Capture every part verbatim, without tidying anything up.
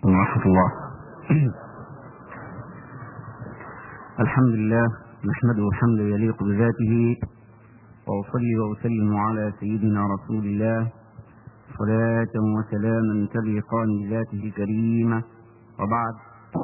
ورحمة الله. الحمد لله نحمده حمدا يليق بذاته، وأصلي وأسلم على سيدنا رسول الله صلاة وسلاما تليقان بذاته الكريمة، وبعد.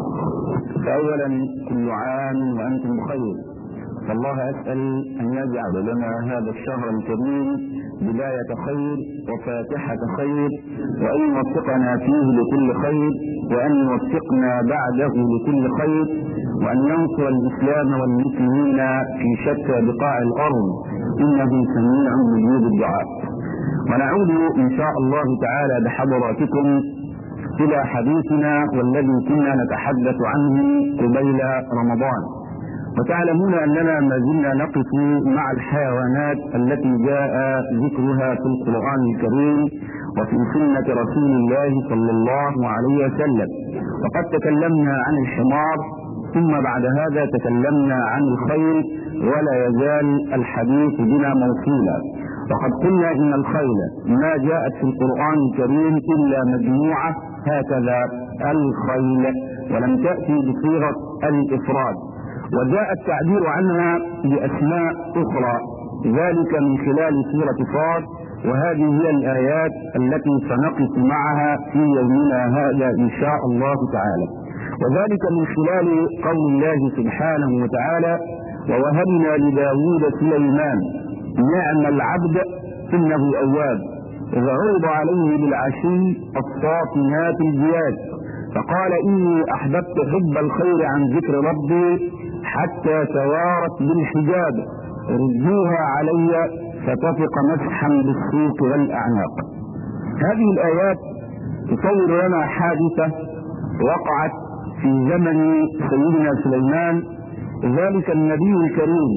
فأولا كل عام وأنتم بخير، فالله أسأل أن يجعل لنا هذا الشهر الكريم بداية خير وفاتحة خير، وأن يوفقنا فيه لكل خير، وأن يوفقنا بعده لكل خير، وأن ينصر الإسلام والمسلمين في شتى بقاع الأرض، إنه سميع مجيب الدعاء. ونعود إن شاء الله تعالى بحضراتكم إلى حديثنا والذي كنا نتحدث عنه قبيل رمضان. وتعلمون أننا ما زلنا نقف مع الحيوانات التي جاء ذكرها في القرآن الكريم وفي سنة رسول الله صلى الله عليه وسلم. وقد تكلمنا عن الحمار، ثم بعد هذا تكلمنا عن الخيل، ولا يزال الحديث بنا موصولا. وقد قلنا إن الخيل ما جاءت في القرآن الكريم إلا مجموعة هكذا الخيل، ولم تأتي بصيغة الإفراد، وجاء التعبير عنها بأسماء أخرى، ذلك من خلال سورة صاد، وهذه هي الآيات التي سنقف معها في يومنا هذا إن شاء الله تعالى. وذلك من خلال قول الله سبحانه وتعالى: ووهبنا لداود سليمان نعم العبد إنه أواب، إذ عرض عليه بالعشي الصافنات الجياد، فقال إني أحببت حب الخير عن ذكر ربي حتى توارت بالحجاب، ردوها علي فتفق مسحا بالسوق والأعناق. هذه الآيات تصور لنا حادثة وقعت في زمن سيدنا سليمان، ذلك النبي الكريم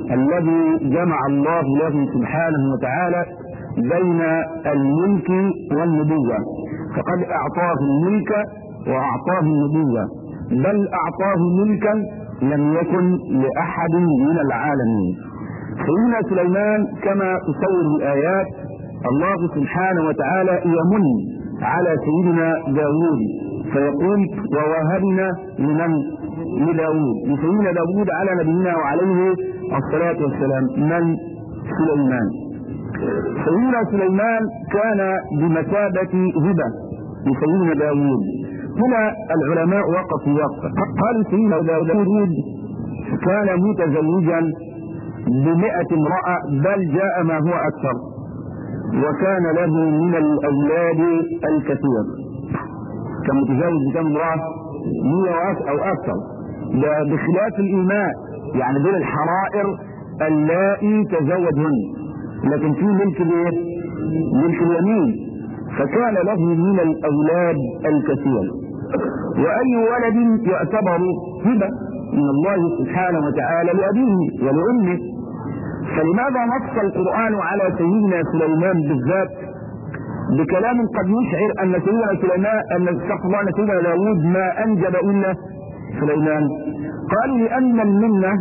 الذي جمع الله له سبحانه وتعالى بين الملك والنبوة، فقد أعطاه الملك وأعطاه النبوة، بل أعطاه ملكا لم يكن لأحد من العالمين. سيدنا سليمان كما تصور الآيات، الله سبحانه وتعالى يمن على سيدنا داود فيقول: ووهبنا لمن؟ لداود، لسيدنا داود على نبينا وعليه الصلاة والسلام. من؟ سليمان. سيدنا سليمان كان بمثابة هبة لسيدنا داود. هنا العلماء وقفوا وقفا، قالوا سيدنا داود كان متزوجا بمئة امرأة، بل جاء ما هو أكثر، وكان له من الأولاد الكثير. كان متزوج بكم امرأة؟ مئة أو أكثر، بخلاف الإيمان، يعني دول الحرائر اللائي تزوجهن، لكن في ملك الايه؟ ملك اليمين، فكان له من الأولاد الكثير. وأي ولد يعتبر هبة من الله سبحانه وتعالى لأبيه ولأمه. فلماذا نص القرآن على سيدنا سليمان بالذات بكلام قد يشعر أن سيدنا سليمان أن استغفر أن سيدنا داود ما أنجب إلا سليمان؟ قالوا لأن المنة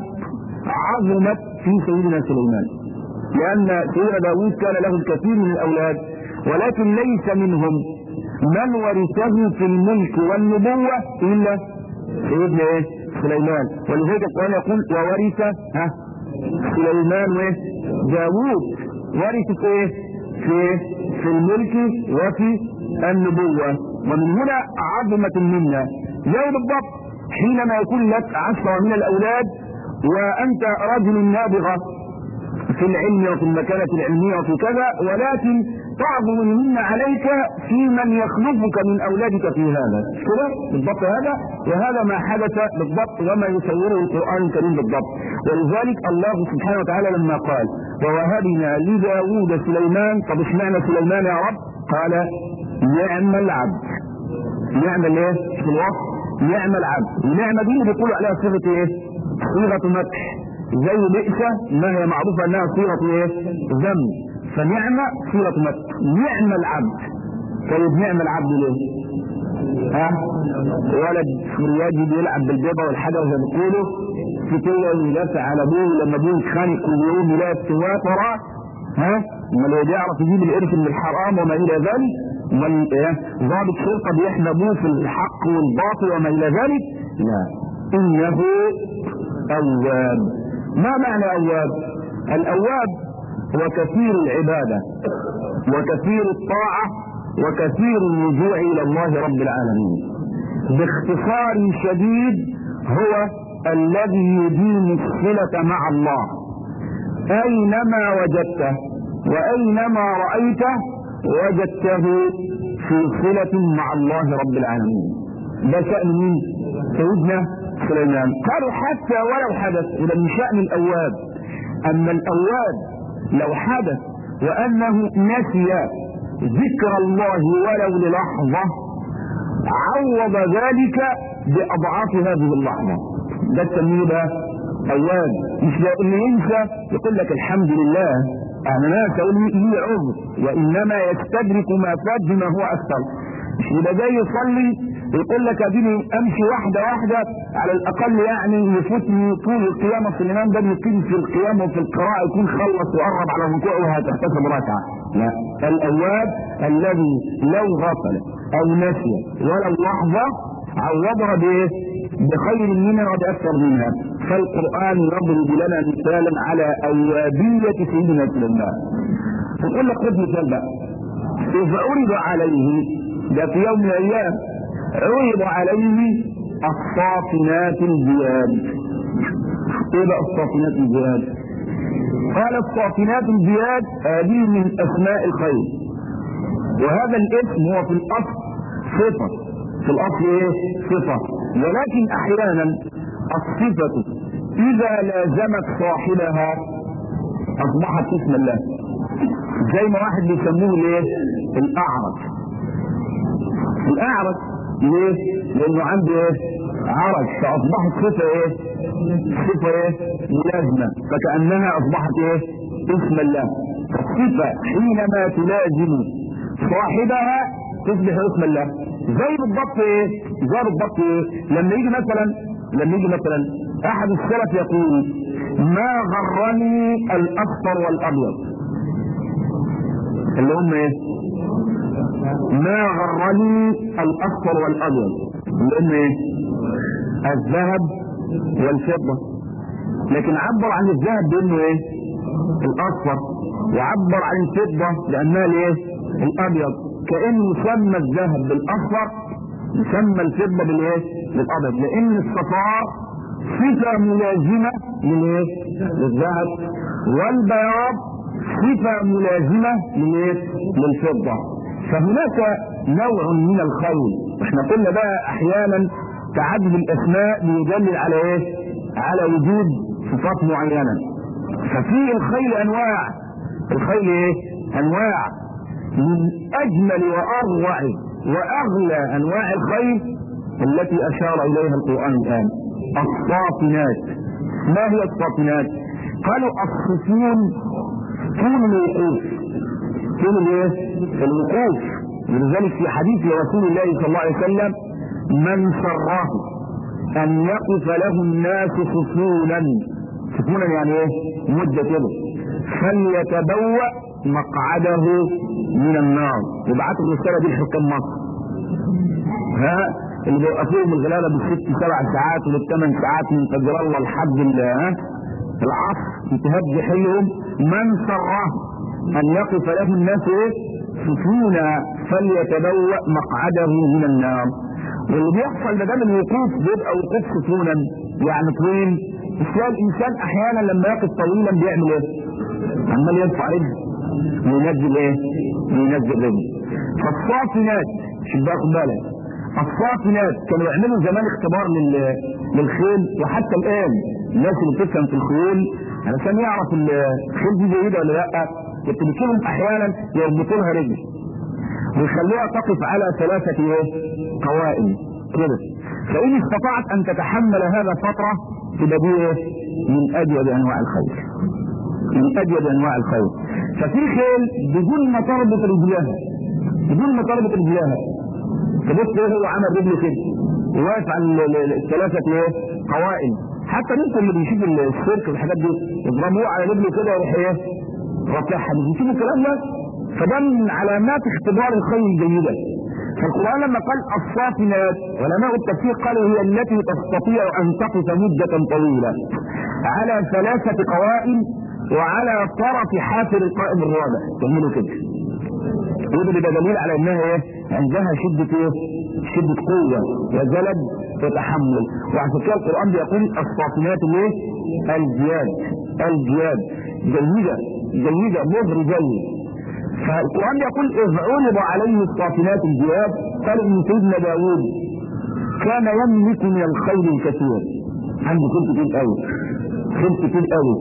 عظمت في سيدنا سليمان، لأن سيدنا داود كان له الكثير من الأولاد، ولكن ليس منهم من ورثه في الملك والنبوة إلا سيدنا إيه؟ سليمان. ولذلك القرآن يقول: وورث ها سليمان وإيه؟ داود. ورث إيه؟ في في الملك وفي النبوة. ومن هنا عظمة المنة. زي بالضبط حينما يكون لك عشرة من الأولاد وأنت رجل نابغة في العلم وفي المكانة العلمية وفي كذا، ولكن تعظم المنة عليك في من يخلفك من أولادك في هذا. كده بالضبط هذا، وهذا ما حدث بالضبط وما يصوره القرآن الكريم بالضبط. ولذلك الله سبحانه وتعالى لما قال: ووهبنا لداود سليمان، طب اشمعنى سليمان يا رب؟ قال: نعم العبد. نعم الايه؟ في الوصف نعم العبد. النعمة دي اللي بيقولوا عليها صيغة ايه؟ صيغة مدح، زي بئس ما هي معروفة انها صيغة ايه؟ ذم، فنعمة صيغة مدح. نعم العبد. طيب نعم العبد ليه؟ ها؟ ولد فرياجي بيلعب بالبيضة والحاجة زي ما بيقولوا، في كل يدافع على ابوه، لما ابوه يتخانق كل يوم يلاقي السواق وراه، ها؟ اما لو بيعرف يجيب القرش من الحرام وما الى ذلك، ضابط شرطه بيحمي ابوه في الحق والباطل وما الى ذلك، لا، انه اواب. ما معنى اواب؟ الاواب هو كثير العباده وكثير الطاعه وكثير الرجوع الى الله رب العالمين. باختصار شديد هو الذي يديم الصله مع الله اينما وجدته واينما رايته وجدته في صله مع الله رب العالمين. ده شأن مين؟ سيدنا سليمان. قالوا حتى ولو حدث، وده من شأن الأواب، أما الأواب لو حدث وأنه نسي ذكر الله ولو للحظة عوض ذلك بأضعاف هذه اللحظة. ده تسميه بقى أواب. مش اللي ينسى يقول لك الحمد لله أنا ناس أقول لي عذر، وإنما يستدرك ما فات بما هو أكثر. مش يبقى جاي يصلي يقول لك اديني امشي واحده واحده على الاقل يعني يفوتني طول القيام، اصل الامام ده بيقيم في القيام وفي القراءه يكون خلص وقرب على الركوع وهتحتسب ركعه. لا، الاواب الذي لو غفل او نسي ولو لحظه عوضها بايه؟ بخير منها وباكثر منها. فالقران يضرب لنا مثالا على اوابيه سيدنا سليمان. فيقول لك خذ مثال بقى، اذا عرض عليه، ده في يوم من الايام عرض عليه الصافنات الجياد. ايه بقى الصافنات الجياد؟ قال الصافنات الجياد هذه من اسماء الخير، وهذا الاسم هو في الاصل صفه، في الاصل ايه؟ صفه، ولكن احيانا الصفه اذا لازمت صاحبها اصبحت اسم الله. زي ما واحد بيسموه الايه؟ الاعرج. الاعرج ليه؟ لانه عنده ايه؟ عرج، فاصبحت صفه ايه؟ صفه ايه؟ ملازمه، فكانها اصبحت ايه؟ اسم الله. الصفه حينما تلازم صاحبها تصبح اسم الله. زي بالضبط ايه؟ زي بالضبط ايه؟ لما يجي مثلا لما يجي مثلا احد السلف يقول ما غرني الاصفر والابيض، اللي هم ايه؟ ما غرني الاصفر والابيض، اللي هم ايه؟ الذهب والفضه. لكن عبر عن الذهب بانه ايه؟ الاصفر، وعبر عن الفضه لانها الايه؟ الابيض. كانه سمى الذهب بالاصفر يسمى الفضه بالايه؟ بالابيض، لان الصفار صفه ملازمه للايه؟ للذهب، والبياض صفه ملازمه للايه؟ للفضه. فهناك نوع من الخير. احنا قلنا بقى احيانا تعدد الاسماء بيدلل على ايه؟ على وجود صفات معينه. ففي الخير انواع، الخير ايه؟ انواع. من اجمل واروع واغلى انواع الخير التي اشار اليها القران الان الصافنات. ما هي الصافنات؟ قالوا الصفون طول الوقوف، طول الايه؟ الوقوف. ولذلك في حديث رسول الله صلى الله عليه وسلم من سره ان يقف له الناس صفونا، صفونا يعني ايه؟ مده كده، فليتبوأ مقعده من النار. يبعثوا الرساله دي لحكام مصر، ها اللي بيوقفوهم الغلابه بالست سبع ساعات وبالثمان ساعات من فجر الله لحد العصر انتهاء جحيهم. من سره ان يقف له الناس ايه؟ صفونا فليتبوأ مقعده من النار. واللي بيحصل ما دام الوقوف بيبقى وقوف صفونا يعني طويل. تلاقي الانسان احيانا لما يقف طويلا بيعمل ايه؟ عمال يرفع رجله وينزل ايه؟ وينزل رجله. فالصافنات شوف بقى خد بالك، الصافنات كانوا يعملوا زمان اختبار للخيل، وحتى الان الناس اللي بتفهم في الخيول علشان يعرف الخيل دي جيده ولا لا، يتركوهم احيانا يربطوا لها رجل ويخلوها تقف على ثلاثه ايه؟ قوائم كده. فان استطعت ان تتحمل هذا فتره تبقى دي ايه؟ من اجود انواع الخير، من اجود انواع الخير. ففي خيل بدون ما تربط رجلها، بدون ما تربط رجلها تبص ايه هو عمل رجله كده وواقف على الثلاثه ايه؟ قوائم. حتى انتوا اللي بيشوف السيرك والحاجات دي يضربوه على رجله كده ويروح ايه؟ رافعها. مش بتشوفوا الكلام ده؟ فده من علامات اختبار الخيل الجيدة. فالقرآن لما قال الصافنات، علماء التفسير قالوا هي التي تستطيع أن تقف مدة طويلة على ثلاثة قوائم وعلى طرف حافر القائم الرابع. كملوا كده. وده ده دليل على انها ايه؟ عندها شدة ايه؟ شدة قوة وجلد وتحمل. وعشان كده القرآن بيقول الصافنات الايه؟ الجياد. الجياد جيدة جيدة مهر جيد. فالقرآن بيقول إذ عرض عليه الصافنات الجياد قال إن سيدنا داوود كان يملك من الخيل الكثير، عنده خيل كتير قوي، خيل كتير قوي،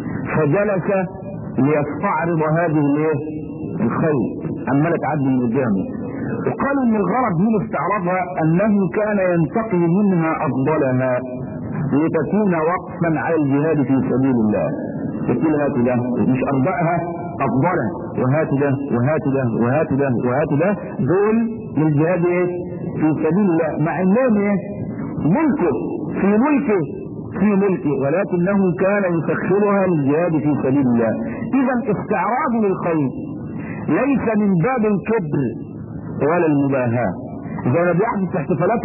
فجلس ليستعرض هذه الايه؟ الخيل عمالة تعدي من قدامه. وقالوا ان الغرض من استعراضها انه كان ينتقي منها افضلها لتكون وقفا على الجهاد في سبيل الله. يقول هات ده مش ارضائها افضلها، وهات ده وهات ده وهات ده وهات ده دول للجهاد ايه؟ في سبيل الله، مع انهم ايه؟ ملكه في ملكه في ملكه، ولكنه كان يسخرها للجهاد في سبيل الله. اذا استعراض للخيل ليس من باب الكبر ولا المباهاة، زي ما بيحدث في احتفالات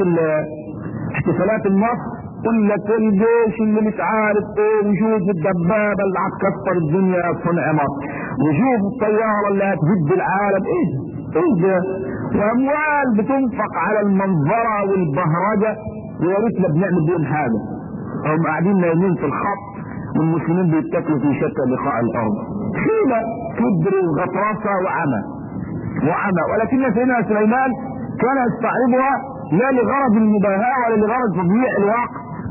احتفالات النصر، يقول لك الجيش اللي مش عارف ايه، وشوف الدبابه اللي هتكسر الدنيا صنع مصر، وشوف الطياره اللي هتهد العالم. ايه ده؟ ايه ده؟ واموال بتنفق على المنظره والبهرجه، ويا ريتنا بنعمل بيهم حاجه. هم قاعدين نايمين في الخط والمسلمين بيتاكلوا في شتى بقاع الارض. خيبه كبر وغطرسه وعمى وعمى. ولكن سيدنا سليمان كان يستعرضها لا لغرض المباهاة ولا لغرض تضييع الوقت،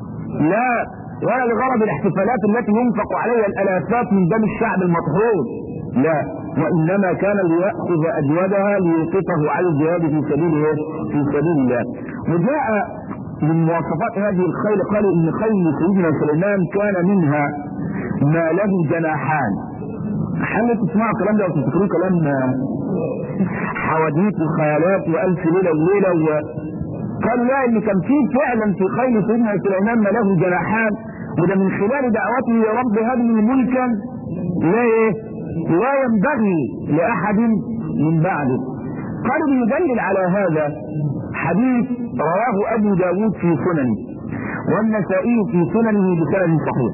لا، ولا لغرض الاحتفالات التي ينفق عليها الالافات من دم الشعب المطهور، لا، وانما كان ليأخذ اجودها ليوقفه على الجهاد في سبيل في سبيل الله. وجاء من مواصفات هذه الخيل قالوا ان خيل سيدنا سليمان كان منها ما له جناحان. حاولوا تسمعوا الكلام ده وتفتكروه كلام حواديت وخيالات والف ليله وليله و... قالوا لا، ان كان في فعلا في خيل سيدنا سليمان ما له جناحان، وده من خلال دعوته يا رب هب لي ملكا لا ايه؟ لا ينبغي لاحد من بعده. قالوا بيدلل على هذا حديث رواه ابو داود في سننه والنسائي في سننه بسند صحيح.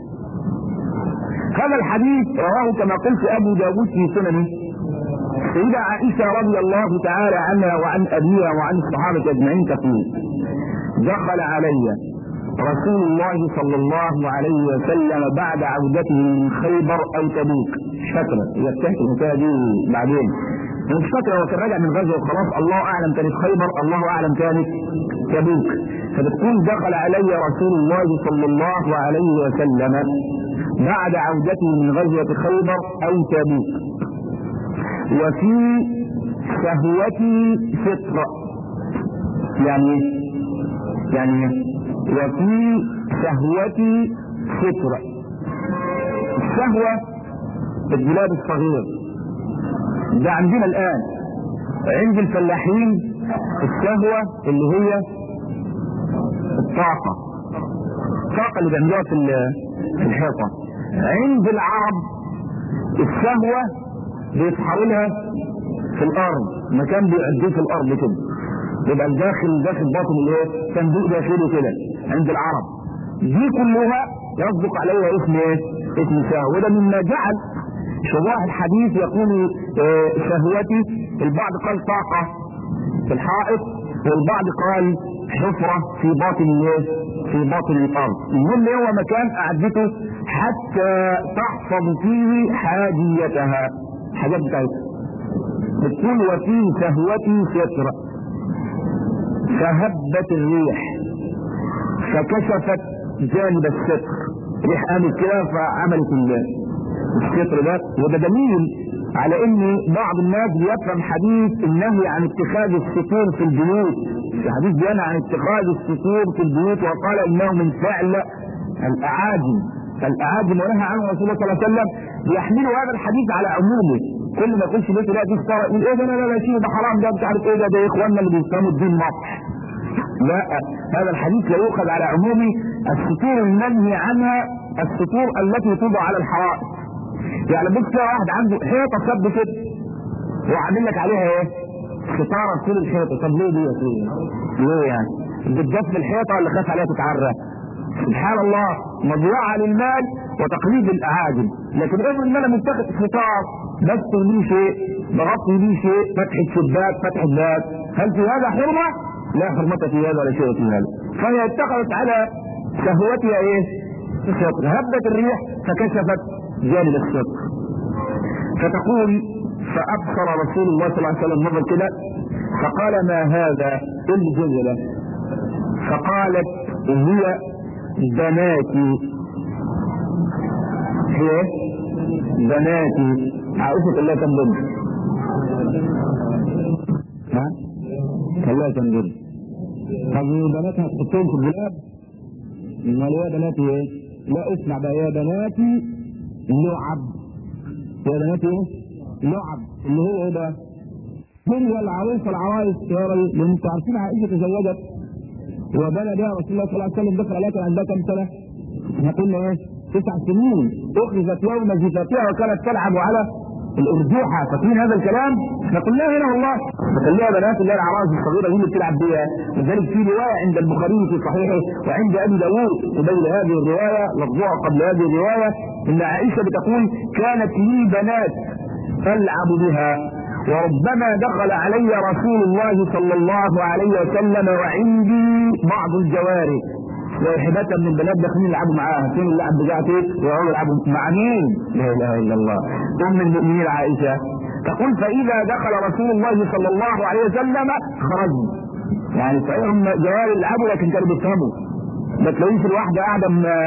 هذا الحديث رواه كما قلت ابو داود في سننه سيدة عائشة رضي الله تعالى عنها وعن أبيها وعن الصحابة أجمعين تقول: دخل علي رسول الله صلى الله عليه وسلم بعد عودته من خيبر أو تبوك. مش فاكرة، هي بتحكي الحكاية دي بعدين، مش فاكرة، هو كان راجع من غزوة وخلاص، الله أعلم كانت خيبر، الله أعلم كانت تبوك. فبتقول دخل علي رسول الله صلى الله عليه وسلم بعد عودته من غزوة خيبر أو تبوك وفي شهوتي فطرة. يعني يعني وفي شهوتي فطرة. الشهوة الجلاد الصغير ده عندنا الآن، عند الفلاحين الشهوة اللي هي الطاقة الطاقة اللي بيعملوها في الحيطة. عند العرب الشهوة بيسحروا لها في الارض، مكان بيعدوه في الارض كده، يبقى الداخل داخل باطن الايه؟ صندوق داخلي كده عند العرب. دي كلها يصدق عليها اسم ايه؟ اسم شهوة. وده مما جعل شراح الحديث يقول اه شهوتي، البعض قال طاقة في الحائط، والبعض قال حفرة في باطن الايه؟ في باطن الارض. المهم هو مكان اعدته حتى تحفظ فيه حاجيتها، حاجات بتاعتها. بتقول وفي شهوتي ستر فهبت الريح فكشفت جانب الستر، ريح قامت كده فعملت الستر ده. وده دليل على ان بعض الناس بيفهم حديث النهي عن اتخاذ الستور في البيوت، الحديث بينهى عن اتخاذ الستور في البيوت وقال انه من فعل الاعاجم. فالاعاجم ونهى عنه رسول الله صلى الله عليه وسلم بيحملوا هذا الحديث على عمومه. كل ما يخش بيته يلاقي فيه ستاره يقول ايه ده؟ لا لا لا شيء ده حرام، ده مش عارف ايه ده، ده اخواننا اللي بيفهموا الدين مصح. لا، هذا الحديث لا يؤخذ على عمومه. السطور المنهي عنها السطور التي توضع على الحرائق. يعني بص كده واحد عنده حيطه سد كده، وعامل لك عليها ايه؟ ستاره طول الحيطه. طب ليه دي يا سيدي؟ ليه يعني؟ بتجف الحيطه ولا خاف عليها تتعرى؟ سبحان الله، مضيعه للمال وتقليد الاعاجم. لكن افرض ان انا متخذ ستار بستر ليه شيء، بغطي ليه شيء، فتحه شباك، فتحه باب، هل في هذا حرمه؟ لا حرمه في هذا ولا شيء في هذا. فهي اتخذت على شهوتها ايه؟ الستر. هبت الريح فكشفت جانب الستر. فتقول فابصر رسول الله صلى الله عليه وسلم نظر كده فقال ما هذا الجزله؟ فقالت هي بناتي. هي بناتي. عائشة الله كم بنت؟ ها؟ الله كم بنت؟ طب بناتها تحطهم في الدولاب؟ امال يا بناتي ايه؟ لا اسمع بقى، يا بناتي لعب. يا بناتي ايه؟ لعب. اللي هو ايه بقى؟ هي العروسه العرايس يا رجل، لان انتوا عارفين عائشه تزوجت وبنى بها رسول الله صلى الله عليه وسلم، دخل عليها كان عندها كم سنه؟ احنا قلنا ايه؟ تسع سنين. اخرجت يوم زفافها وكانت تلعب على الارجوحه. فاكرين هذا الكلام؟ احنا قلناه هنا والله. فخليها بنات الله العرايس الصغيره دي اللي بتلعب بيها. لذلك في روايه عند البخاري في صحيحه وعند ابي داوود قبيل هذه الروايه لفظها قبل هذه الروايه ان عائشه بتقول كانت لي بنات العب بها وربما دخل علي رسول الله صلى الله عليه وسلم وعندي بعض الجواري وحدتها من البنات داخلين يلعبوا معاها. فين اللعب بتاعتي؟ يقعدوا يلعبوا مع مين؟ لا اله الا الله. ام المؤمنين عائشه تقول فاذا دخل رسول الله صلى الله عليه وسلم خرجوا. يعني صحيح هم جواري يلعبوا لكن كانوا بيفهموا. ما تلاقيش الواحده قاعده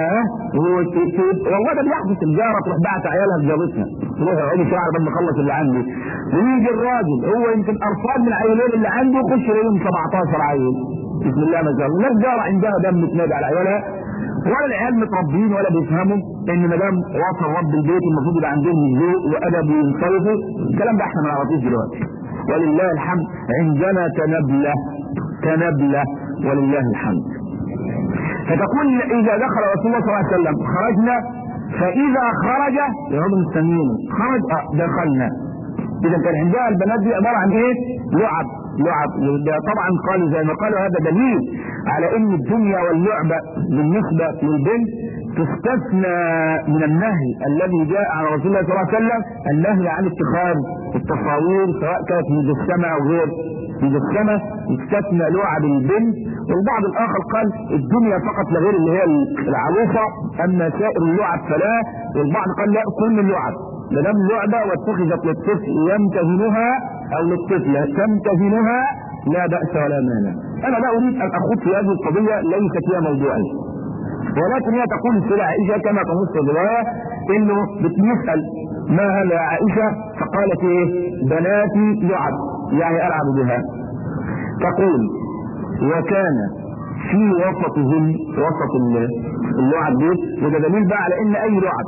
والله ده بيحدث. الجاره تروح بعت عيالها بجارتها تروح يقعدوا شهر لما اخلص اللي عندي، ويجي الراجل هو يمكن ارصاد من العيلين اللي عنده يخش يلاقيهم سبعتاشر عيل بسم الله ما شاء الله. لا الجاره عندها دم تنادي على عيالها ولا العيال متربيين ولا بيفهموا ان ما دام وصل رب البيت المفروض يبقى عندهم ذوق وادب وينصرفوا. الكلام ده احنا ما نعرفوش دلوقتي ولله الحمد. عندنا كنبله كنبله ولله الحمد. فتقول اذا دخل رسول الله صلى الله عليه وسلم خرجنا فاذا خرج يقعدوا مستنيينه خرج اه دخلنا. اذا كان عندها البنات دي عباره عن ايه؟ لعب. لعب طبعا قالوا زي ما قالوا هذا دليل على ان الدنيا واللعبه بالنسبه للبنت تستثنى من النهي الذي جاء عن رسول الله صلى الله عليه وسلم، النهي عن اتخاذ التصاوير سواء كانت مجسمه او غير مجسمه. يستثنى لعب البنت. والبعض الاخر قال الدنيا فقط لغير اللي هي العروسه، اما سائر اللعب فلا. والبعض قال لا كل اللعب ما دام لعبه واتخذت للطفل يمتهنها او للطفله تمتهنها لا باس ولا مانع. انا لا اريد ان اخوض في هذه القضيه ليست هي موضوعي، ولكن هي تقول السيدة عائشه كما تنص الروايه انه بتسال ما هذا يا عائشه؟ فقالت ايه؟ بناتي لعب يعني العب بها. تقول وكان في وسطهم وسط اللعب دي، وده دليل بقى على ان اي لعب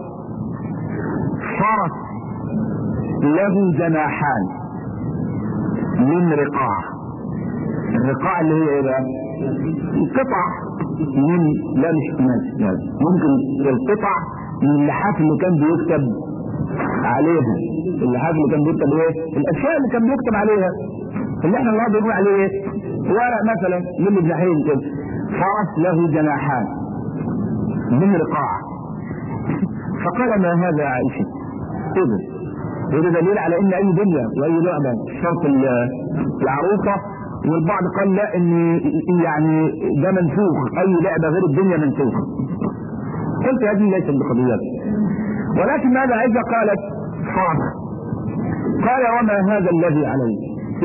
فرس له جناحان من رقاع. الرقاع اللي هي ايه بقى؟ القطع من لا مش ماشي ممكن القطع من اللحاف اللي كان بيكتب عليها. اللحاف اللي كان بيكتب ايه؟ الاشياء اللي كان بيكتب عليها اللي احنا النهارده بنقول عليه ايه؟ ورق مثلا من الجناحين كده. فرس له جناحان من رقاع. فقال ما هذا يا عائشه؟ كده وده دليل على ان اي دنيا واي لعبه شرط العروسه. والبعض قال لا ان يعني ده منسوخ، اي لعبه غير الدنيا منسوخه. قلت هذه ليست بقضيات، ولكن ماذا عائشه قالت؟ فرس. قال وما هذا الذي عليه؟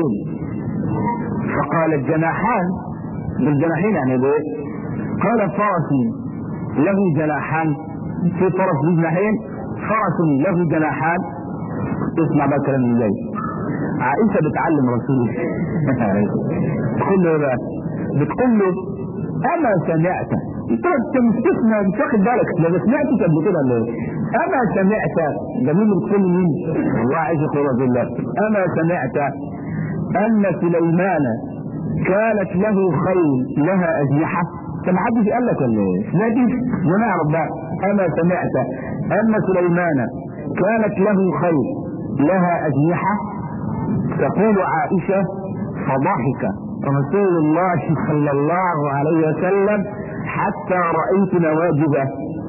فقال الجناحان. بالجناحين يعني بايه؟ قال فرس له جناحان. في فرس له جناحين؟ فرس له جناحان. اسمع بقى الكلام اللي جاي. عائشه بتعلم رسول الله بتقول له بقى بتقول له اما سمعت؟ انت مستثنى مش واخد بالك لو سمعت قبل كده ولا ايه؟ اما سمعت ده مين اللي بتقول مين؟ والله عائشه تقول رسول الله اما سمعت ان سليمان كانت له خيل لها اجنحه؟ كان حد قال لك ولا ايه؟ سمعتي؟ ونعرف بقى اما سمعت ان سليمان كانت له خيل لها اجنحه؟ تقول عائشة: فضحك رسول الله صلى الله عليه وسلم حتى رأيت نواجذه.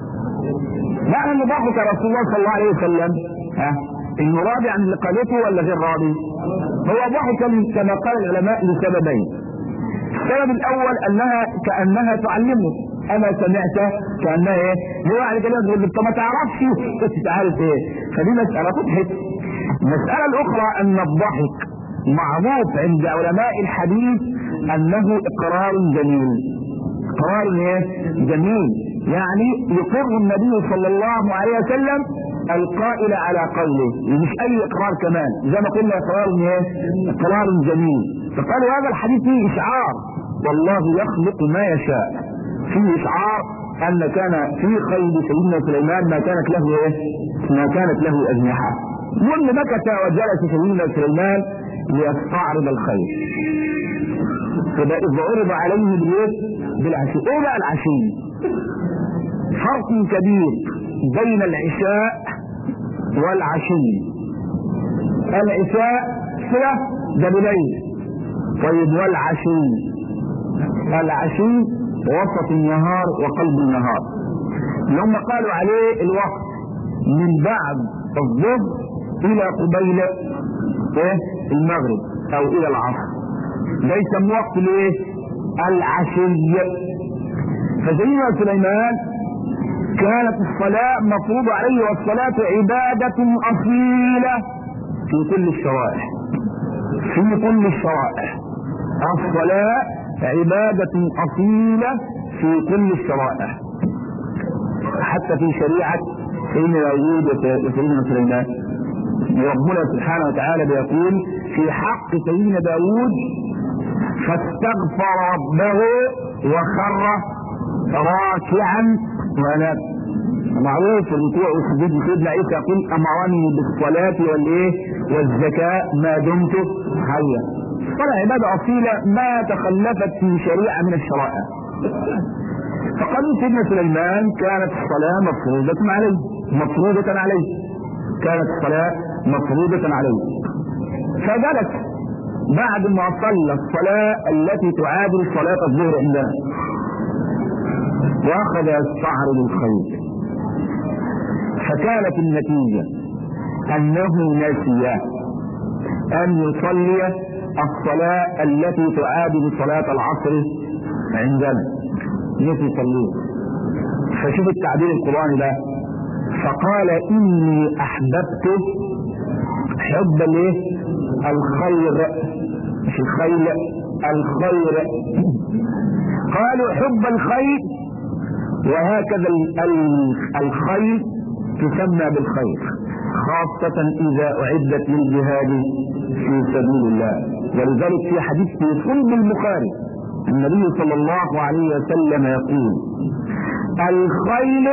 معنى ان ضحك رسول الله صلى الله عليه وسلم ها انه راضي عن اللي قالته ولا غير راضي؟ هو ضحك كما قال العلماء لسببين. السبب الاول انها كانها تعلمه، انا سمعت كانها ايه؟ هو على كده يقول انت ما تعرفش انت عارف ايه؟ فدي مساله تضحك. المساله الاخرى ان الضحك معروف عند علماء الحديث انه اقرار جميل. اقرار ايه؟ جميل، يعني يقر النبي صلى الله عليه وسلم القائل على قوله، مش اي اقرار كمان، زي ما قلنا اقرار ايه؟ اقرار جميل. فقالوا هذا الحديث فيه اشعار والله يخلق ما يشاء، فيه اشعار ان كان في خيل سيدنا سليمان ما كانت له ايه؟ ما كانت له اجنحه. المهم مكث وجلس سيدنا سليمان ليستعرض الخيل. فإذا عرض عليه بالليل بالعشي. ايه بقى العشي؟ فرق كبير بين العشاء والعشي. العشاء كده ده بليل، طيب والعشي؟ العشي وسط النهار وقلب النهار، اللي هم قالوا عليه الوقت من بعد الظهر الى قبيل ايه؟ المغرب او الى العصر، ده يسموه وقت الايه؟ العشي. فسيدنا سليمان كانت الصلاة مفروض عليه، والصلاة عبادة أصيلة في كل الشرائع، في كل الشرائع الصلاة عبادة أصيلة في كل الشرائع، حتى في شريعة سيدنا داوود وسيدنا سليمان. ربنا سبحانه وتعالى بيقول في حق سيدنا داوود: فاستغفر ربه وخر راكعا ونام. معروف الركوع والسجود. سيدنا عيسى يقول: امرني بالصلاه والايه؟ والزكاه ما دمت حيا. الصلاه عباده اصيله ما تخلفت في شريعه من الشرائع. فقال سيدنا سليمان: كانت الصلاه مفروضه عليه، مفروضه عليه، كانت الصلاه مفروضه عليه. فجلس بعد ما صلى الصلاه التي تعادل صلاه الظهر عندنا، واخذ يستعرض الخيل. فكانت النتيجه انه نسي ان يصلي الصلاه التي تعادل صلاه العصر عندنا، نسي يصليها. فشوف التعبير القراني ده: فقال اني احببت حب الايه؟ الخير، مش الخيل، الخير. قالوا حب الخير، وهكذا الخير تسمى بالخير، خاصة إذا أعدت للجهاد في سبيل الله. ولذلك في حديث في صلب البخاري النبي صلى الله عليه وسلم يقول: الخيل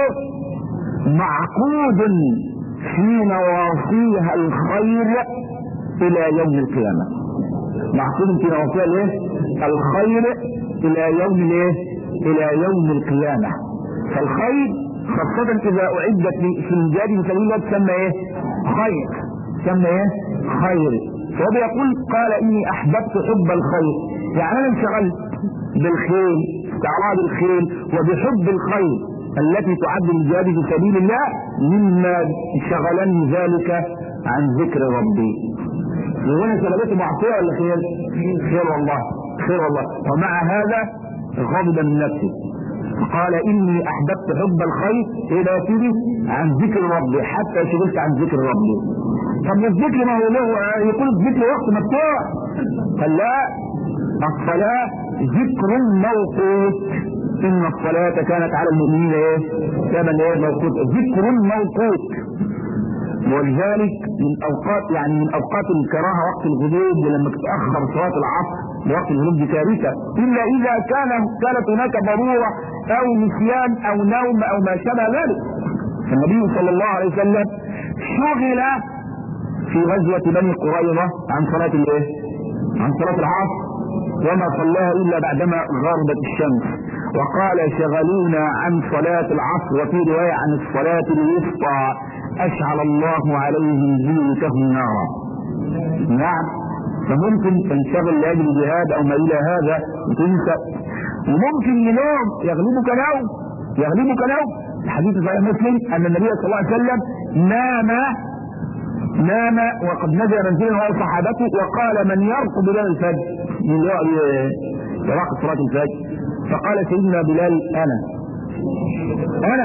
معقود في نواصيها الخير إلى يوم القيامة. معقود في نواصيها الايه؟ الخير إلى يوم الايه؟ إلى يوم القيامة. فالخير خاصة إذا أعدت في الجهاد في سبيل الله تسمى إيه؟ خير، تسمى إيه؟ خير. فهو بيقول: قال إني أحببت حب الخير، يعني أنا انشغلت بالخيل، استعراض الخيل، وبحب الخير التي تعد الجهاد في سبيل الله، مما شغلني ذلك عن ذكر ربي. وهنا شغلته معصية ولا خير؟ خير والله، خير والله. ومع هذا غضب من نفسه، قال اني احببت حب الخير الى سيدي عن ذكر ربي، حتى شغلت عن ذكر ربي. طب الذكر ما هو له يقول الذكر وقت مفتوح؟ قال لا، الصلاه ذكر موقوت، ان الصلاه كانت على المؤمنين ايه؟ كما ايه؟ موقوت، ذكر موقوت. ولذلك من اوقات يعني من اوقات الكراهه وقت الغروب، ولما تتاخر صلاه العصر وقت الغروب دي كارثه، الا اذا كان كانت هناك ضروره او نسيان او نوم او ما شابه ذلك. فالنبي صلى الله عليه وسلم شغل في غزوه بني قريظه عن صلاه الايه؟ عن صلاه العصر، وما صلاها الا بعدما غربت الشمس، وقال: شغلونا عن صلاه العصر، وفي روايه عن الصلاه الوسطى، أشعل الله عليهم بيوتهم نارا. نعم، فممكن تنشغل لاجل الجهاد او ما الى هذا وتنسى، وممكن ينام يغلبك نوم يغلبك نوم. الحديث صحيح مسلم ان النبي صلى الله عليه وسلم نام نام وقد نزل منزلا هو صحابته وقال من يرقد بلال الفجر من يراقب صلاه الفجر، فقال سيدنا بلال انا انا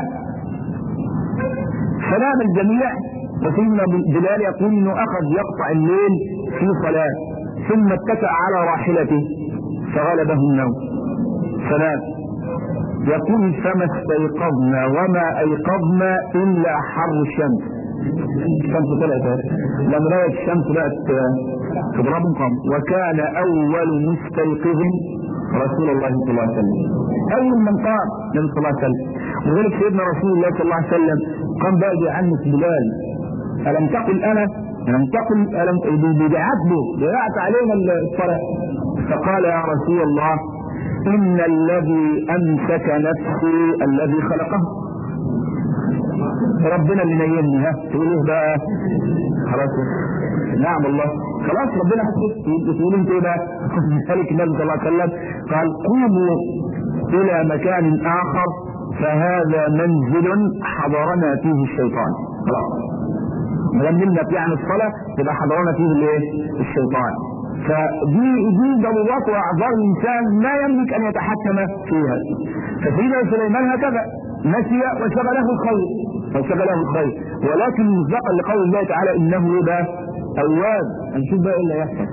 فنام الجميع، وسيدنا بلال يقول انه اخذ يقطع الليل في صلاه ثم اتكأ على راحلته فغلبه النوم فنام. يقول فما استيقظنا وما ايقظنا الا حر الشمس. الشمس طلعت لما رأت الشمس بقت تضربهم قام، وكان اول مستيقظ رسول الله صلى الله عليه وسلم، اول من قام النبي صلى الله عليه وسلم. وذلك سيدنا رسول الله صلى الله عليه وسلم قام بقى بيعنف بلال، الم تقل انا الم تقل الم بيعاتبه بيعت علينا الصلاه، فقال يا رسول الله ان الذي امسك نفسي الذي خلقه، ربنا اللي نيمني. ها تقول ايه بقى؟ خلاص نعم الله خلاص ربنا تقول انت ايه بقى؟ ذلك النبي صلى الله عليه وسلم قال قوموا الى مكان اخر فهذا منزل حضرنا فيه الشيطان. خلاص ما دام نمنا فيه عن الصلاه يبقى حضرنا فيه الايه؟ الشيطان. فدي دي ضرورات واعذار الانسان لا يملك ان يتحكم فيها. فسيدنا سليمان هكذا نسي وشغله الخير وشغله الخير، ولكن مصداقا لقول الله تعالى انه يبقى اواب. هنشوف بقى ايه اللي يحصل.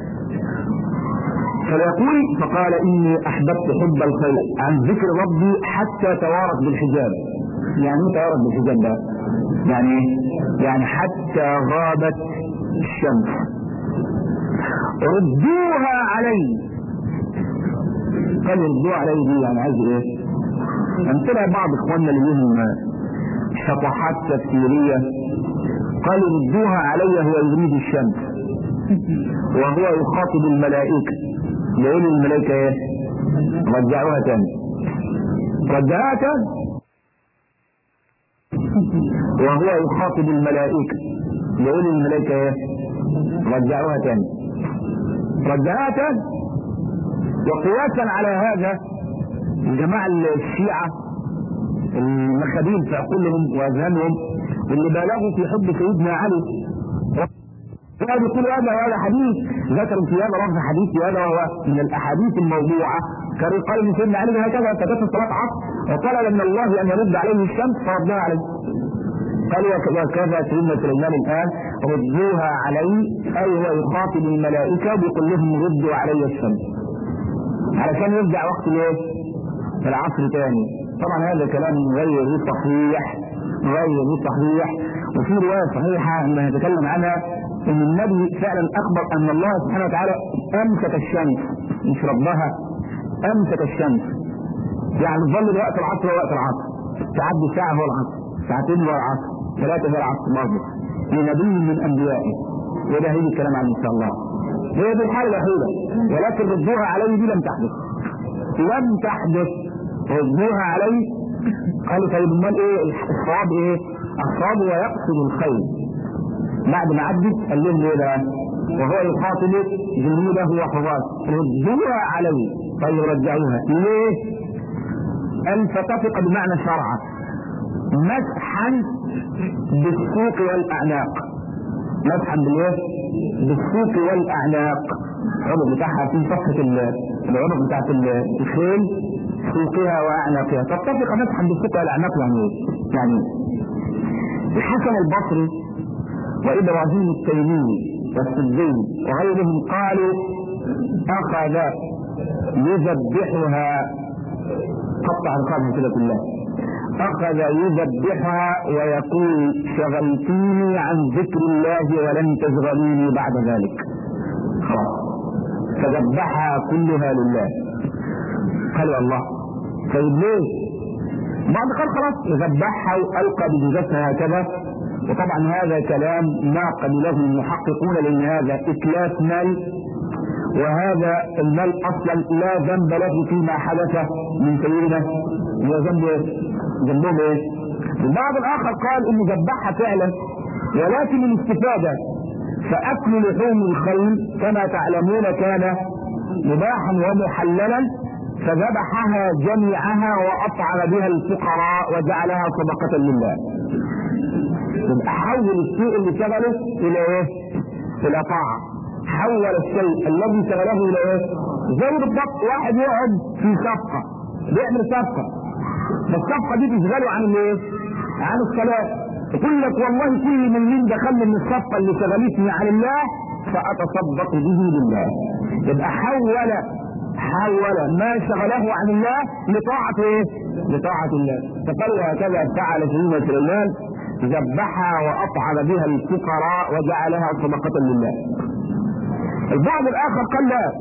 فيقول فقال اني احببت حب الخير عن ذكر ربي حتى توارت بالحجاب. يعني ايه توارت بالحجاب ده؟ يعني يعني حتى غابت الشمس. ردوها علي. قال ردوها علي دي يعني عايز ايه؟ امثلة بعض اخواننا اللي لهم شطحات تفسيرية قالوا ردوها علي هو يريد الشمس وهو يخاطب الملائكة، يقول الملائكة ايه؟ رجعوها تاني رجعوها تاني وهو يخاطب الملائكة، يقول الملائكة ايه؟ رجعوها تاني رجعوها تاني. وقياسا على هذا الجماعة الشيعة المخابين في عقولهم واذهانهم اللي بالغوا في حب سيدنا علي قالوا يقولوا هذا وهذا حديث ذكروا في هذا لفظ حديث وهذا وهو من الاحاديث الموضوعه. كانوا قالوا ان سيدنا علي هكذا فجت صلاه عصر وطلب من الله ان يرد عليه الشمس فردها عليه. قالوا وكذا سيدنا سليمان الان ردوها علي اي هو يخاطب الملائكه ويقول لهم ردوا علي الشمس علشان يرجع وقت الايه؟ العصر تاني. طبعا هذا كلام غير صحيح غير صحيح. وفي روايه صحيحه لما نتكلم عنها ان النبي فعلا اخبر ان الله سبحانه وتعالى امسك الشمس مش ربها، امسك الشمس يعني ظل وقت العصر ووقت العصر، تعدي ساعه هو العصر، ساعتين هو العصر، ثلاثه هو العصر برضه لنبي من انبيائه. وده هيجي الكلام عنه ان شاء الله. هي دي الحاله الوحيده، ولكن ردوها عليه دي لم تحدث لم تحدث ردوها عليه. قالوا طيب امال ايه الصواب؟ ايه الصواب؟ هو يقصد الخير. بعد ما عدت قال لهم ايه بقى؟ وهو يخاطب جنوده وحراس ردوها عليه. طيب رجعوها ليه؟ ان فتفق بمعنى شرعا مسحا بالسوق والاعناق. مسحا بالايه؟ بالسوق والاعناق. العضو بتاعها في صفحه العضو بتاعت الخيل سوقها واعناقها تتفق مسحا بالسوق والاعناق. يعني ايه؟ يعني الحسن البصري وابراهيم التيمي والسدي وغيرهم قالوا اخذ يذبحها قطع رقابها كده كلها، اخذ يذبحها ويقول شغلتيني عن ذكر الله ولن تشغليني بعد ذلك. خلاص فذبحها كلها لله. قالوا الله طيب ليه؟ بعد قال خلاص ذبحها والقى بجثتها هكذا. وطبعا هذا كلام ما قبله المحققون لان هذا اتلاف مال، وهذا المال اصلا لا ذنب له فيما حدث من سيدنا. هو ذنب ذنبهم ايه؟ البعض الاخر قال انه ذبحها فعلا ولكن الاستفاده فأكل لحوم الخيل كما تعلمون كان مباحا ومحللا، فذبحها جميعها وأطعم بها الفقراء وجعلها صدقة لله. يبقى حول الشيء اللي شغله إلى إيه؟ إلى طاعة. حول الشيء الذي شغله إلى إيه؟ زي بالضبط واحد يقعد في صفقة بيعمل صفقة، فالصفقة دي تشغله عن الإيه؟ عن الصلاة. يقول لك والله كل من مين دخل من الصفقة اللي شغلتني عن الله فأتصدق به لله. يبقى حول حول ما شغله عن الله لطاعة ايه؟ لطاعة الله. فقال هكذا فعل سيدنا سليمان، ذبحها وأطعم بها الفقراء وجعلها صدقة لله. البعض الآخر قال لا،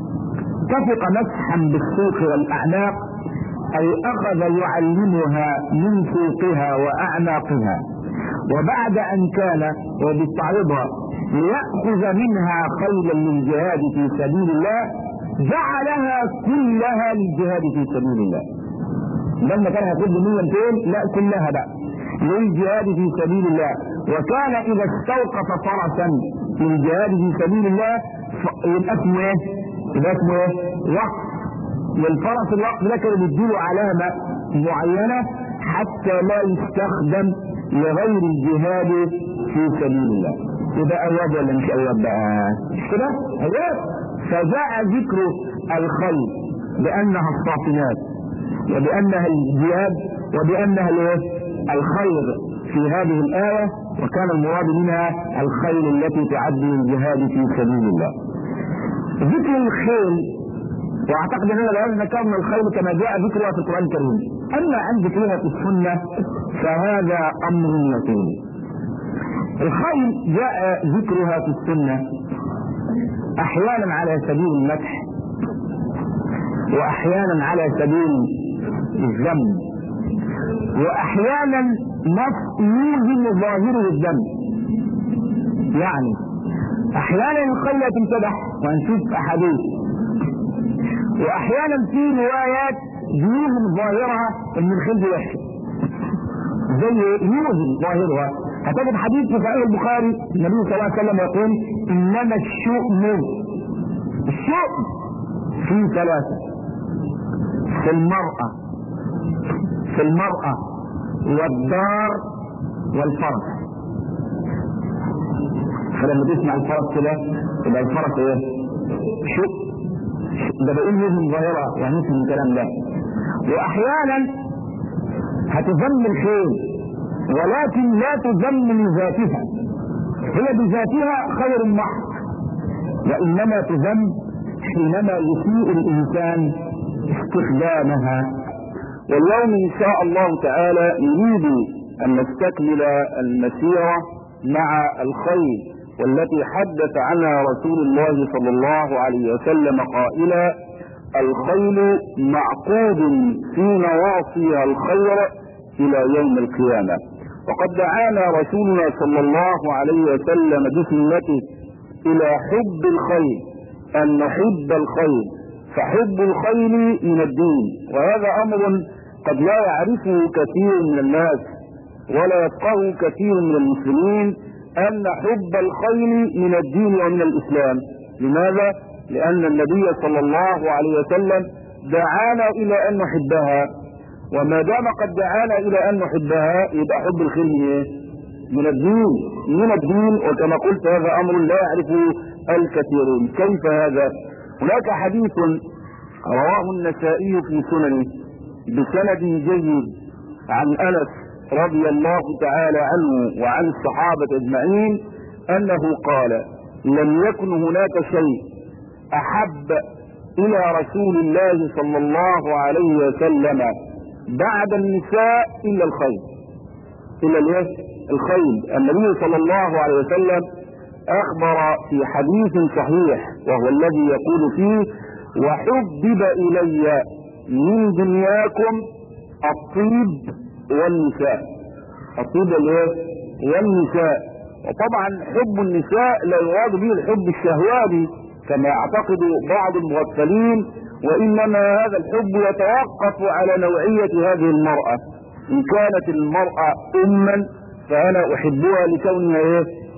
كفق مسحا بالسوق والأعناق، أي أخذ يعلمها من سوقها وأعناقها، وبعد أن كان وبالتعريضها ليأخذ منها خيلا للجهاد في سبيل الله جعلها كلها للجهاد في سبيل الله. لما كان ياخذ مية مئتين لا كلها بقى للجهاد في سبيل الله. وكان إذا استوقف فرسا للجهاد في سبيل الله يبقى اسمه ايه؟ يبقى اسمه ايه؟ وقف. والفرس الوقف ده كان بيديله علامة معينة حتى لا يستخدم لغير الجهاد في سبيل الله. يبقى أياب ولا مش أياب بقى؟ مش كده؟ أياب. فجاء ذكر الخيل بأنها الصافنات وبأنها الجهاد وبأنها الخير في هذه الآية، وكان المراد منها الخيل التي تعد الجهاد في سبيل الله. ذكر الخيل، واعتقد اننا لازم نكمل الخيل كما جاء ذكرها في القرآن الكريم. اما عن ذكرها في السنة فهذا امر يقين. الخيل جاء ذكرها في السنة احيانا على سبيل المدح واحيانا على سبيل الذم واحيانا يوزن ظاهره الذم. يعني احيانا الخيل تمتدح وهنشوف احاديث، واحيانا في روايات يوزن ظاهرها ان الخيل دي وحشه، زي يوزن ظاهرها. هتجد حديث في صحيح البخاري النبي صلى الله عليه وسلم يقول انما الشؤم الشؤم في ثلاثه: في المرأة في المرأة والدار والفرس. فلما تسمع الفرس كده يبقى الفرس ايه؟ شؤم. ده بقول يوزن ظاهرها يعني اسم الكلام ده. واحيانا هتذم الخيل ولكن لا تذم لذاتها، هي بذاتها خير محض، وانما تذم حينما يسيء الانسان استخدامها. واليوم ان شاء الله تعالى نريد ان نستكمل المسيرة مع الخيل، والتي حدث عنها رسول الله صلى الله عليه وسلم قائلا: الخيل معقود في نواصيها الخير الى يوم القيامة. وقد دعانا رسولنا صلى الله عليه وسلم بسنته الى حب الخيل، ان نحب الخيل، فحب الخيل من الدين. وهذا امر قد لا يعرفه كثير من الناس ولا يفقهه كثير من المسلمين، ان حب الخيل من الدين ومن الاسلام. لماذا؟ لان النبي صلى الله عليه وسلم دعانا الى ان نحبها، وما دام قد دعانا الى ان نحبها يبقى حب الخيل من ايه؟ من الدين من الدين وكما قلت هذا امر لا يعرفه الكثيرون. كيف هذا؟ هناك حديث رواه النسائي في سننه بسند جيد عن انس رضي الله تعالى عنه وعن الصحابة اجمعين انه قال: لم يكن هناك شيء احب الى رسول الله صلى الله عليه وسلم بعد النساء الا الخيل. الا الخيل. النبي صلى الله عليه وسلم اخبر في حديث صحيح وهو الذي يقول فيه: وحبب الي من دنياكم الطيب والنساء. الطيب والنساء. وطبعا حب النساء لا يراد به الحب الشهواني كما يعتقد بعض المغفلين، وانما هذا الحب يتوقف على نوعية هذه المرأة. ان كانت المرأة اما فانا احبها لكونها ايه؟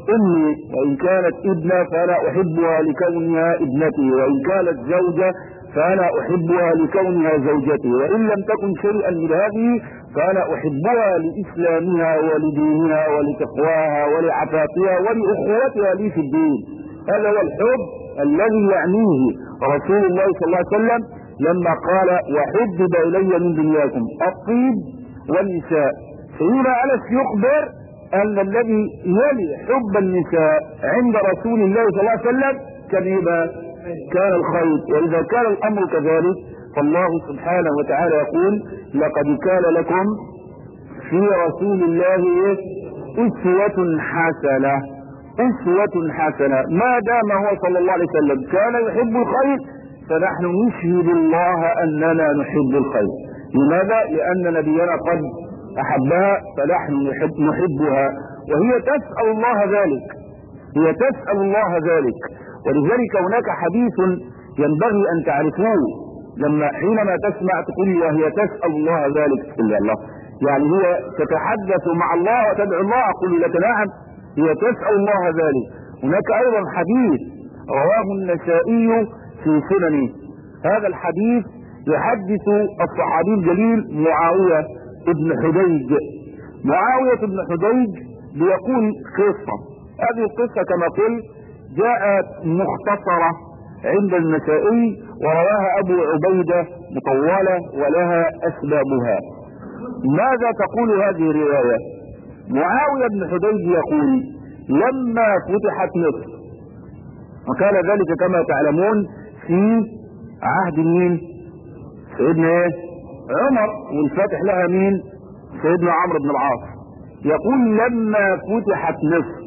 امي وان كانت ابنه فانا احبها لكونها ابنتي، وان كانت زوجه فانا احبها لكونها زوجتي، وان لم تكن شيئا من هذه فانا احبها لاسلامها ولدينها ولتقواها ولعفافها ولاخوتها لي في الدين. هذا هو الحب الذي يعنيه رسول الله صلى الله عليه وسلم لما قال وحبب الي من دنياكم الطيب والنساء. سيدنا انس يخبر ان الذي يلي حب النساء عند رسول الله صلى الله عليه وسلم كان كان الخير. واذا كان الامر كذلك فالله سبحانه وتعالى يقول لقد كان لكم في رسول الله اسوة حسنة. اسوة حسنة ما دام هو صلى الله عليه وسلم كان يحب الخير فنحن نشهد الله اننا نحب الخير. لماذا؟ لان نبينا قد احبها فنحن نحب نحبها، وهي تسأل الله ذلك، هي تسأل الله ذلك. ولذلك هناك حديث ينبغي ان تعرفوه، لما حينما تسمع تقول وهي تسأل الله ذلك تقول الله، يعني هي تتحدث مع الله وتدعو الله. اقول لك نعم هي تسأل الله ذلك. هناك ايضا حديث رواه النسائي في سننه، هذا الحديث يحدث الصحابي الجليل معاوية ابن حديج. معاوية ابن حديج بيقول قصة، هذه القصة كما قلت جاءت مختصرة عند النسائي ورواها ابو عبيدة مطولة ولها اسبابها. ماذا تقول هذه الرواية؟ معاوية بن حديج يقول لما فتحت مصر، وكان ذلك كما تعلمون في عهد مين؟ سيدنا عمر، والفاتح لها مين؟ سيدنا عمرو بن العاص. يقول لما فتحت مصر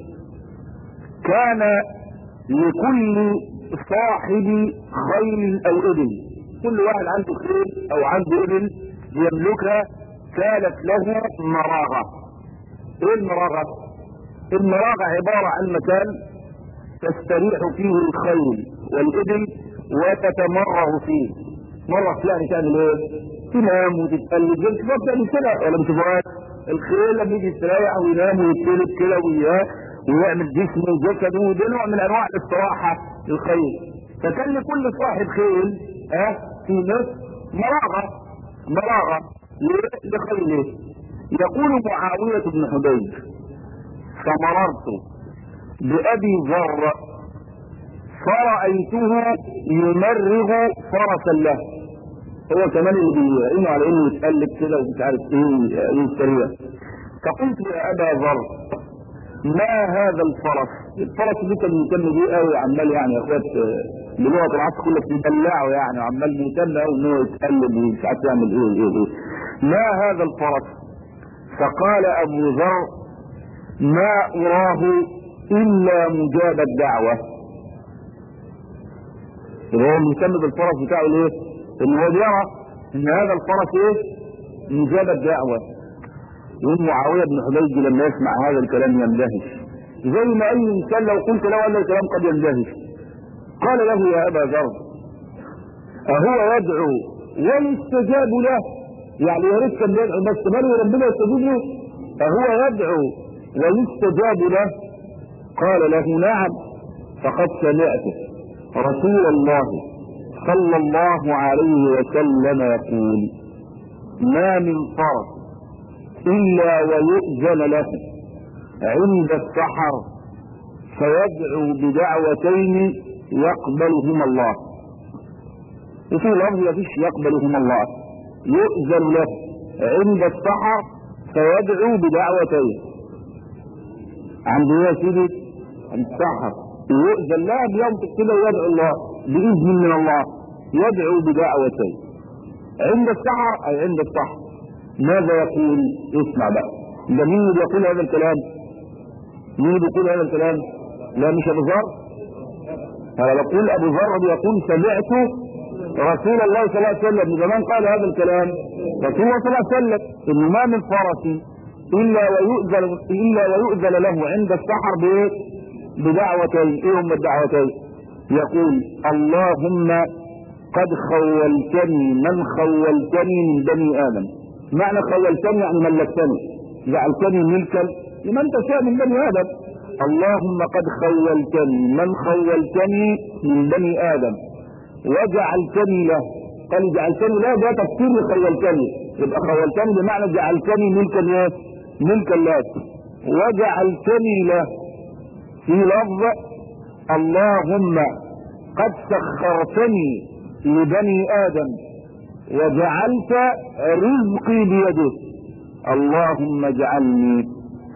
كان لكل صاحب خيل او ابل، كل واحد عنده خيل او عنده ابل يملكها كانت له مراغة. ايه المراغة؟ المراغة عبارة عن مكان تستريح فيه الخيل والابل وتتمرغ فيه. مرغ يعني تعمل ايه؟ تنام وتتقلب زي ما بتعمل كده ولا بتبقى الخيل لما يجي يستريح وينام ويتقلب كده وياه ويعمل جسمه وجسده، وده نوع من انواع الاستراحه للخيل. فكان لكل صاحب خيل اه في مصر مراغه مراغه لخيله. يقول معاويه بن حديج فمررت بابي ذر فرأيته يمرغ فرسا له، هو كمان اللي بيعينه على انه يتقلب كده ومش عارف ايه يستريح. فقلت يا ابا ذر ما هذا الفرس؟ الفرس اللي كان مهتم بيه قوي عمال يعني يا اخوات بلغه العصر كلها بتدلعه يعني وعمال مهتم قوي ان هو يتقلب ومش عارف يعمل ايه ايه ايه ما هذا الفرس؟ فقال ابو ذر ما اراه الا مجاب الدعوه. هو مهتم بالفرس بتاعه ليه؟ ان هو يرى ان هذا الفرس ايه؟ مجاب الدعوه. يوم معاويه بن حديج لما يسمع هذا الكلام يندهش، زي ما اي انسان لو قلت له هذا الكلام قد يندهش. قال له يا ابا ذر اهو يدعو ويستجاب له؟ يعني يا ريت كان يدعو بس ماله ربنا يستجيب له؟ اهو يدعو ويستجاب له؟ قال له نعم فقد سمعته رسول الله صلى الله عليه وسلم يقول ما من فرس الا ويؤذن له عند السحر فيدعو بدعوتين يقبلهما الله. وفي لفظ مفيش يقبلهما الله، يؤذن له عند السحر فيدعو بدعوتين. عند ايه يا سيدي؟ عند السحر يؤذن له بينطق كده ويدعو الله باذن من الله، يدعو بدعوتين عند السحر اي عند السحر. ماذا يقول؟ اسمع بقى، ده مين اللي يقول هذا الكلام؟ مين اللي يقول هذا الكلام؟ لا مش ابو ذر، انا بقول ابو ذر بيقول سمعت رسول الله صلى الله عليه وسلم. من زمان قال هذا الكلام رسول الله صلى الله عليه وسلم انه ما من فرس الا ويؤذن الا ويؤذن له عند السحر بايه؟ بدعوتين. ايه هم الدعوتين؟ يقول اللهم قد خولتني من خولتني من بني ادم. معنى خولتني يعني ملكتني، جعلتني ملكا لمن تشاء من بني ادم. اللهم قد خولتني من خولتني من بني ادم وجعلتني له. قال جعلتني له ده تفسير لخولتني، يبقى خولتني بمعنى جعلتني ملكا ايه؟ ملكا لك. وجعلتني له في لفظ اللهم قد سخرتني لبني ادم وجعلت رزقي بيده. اللهم اجعلني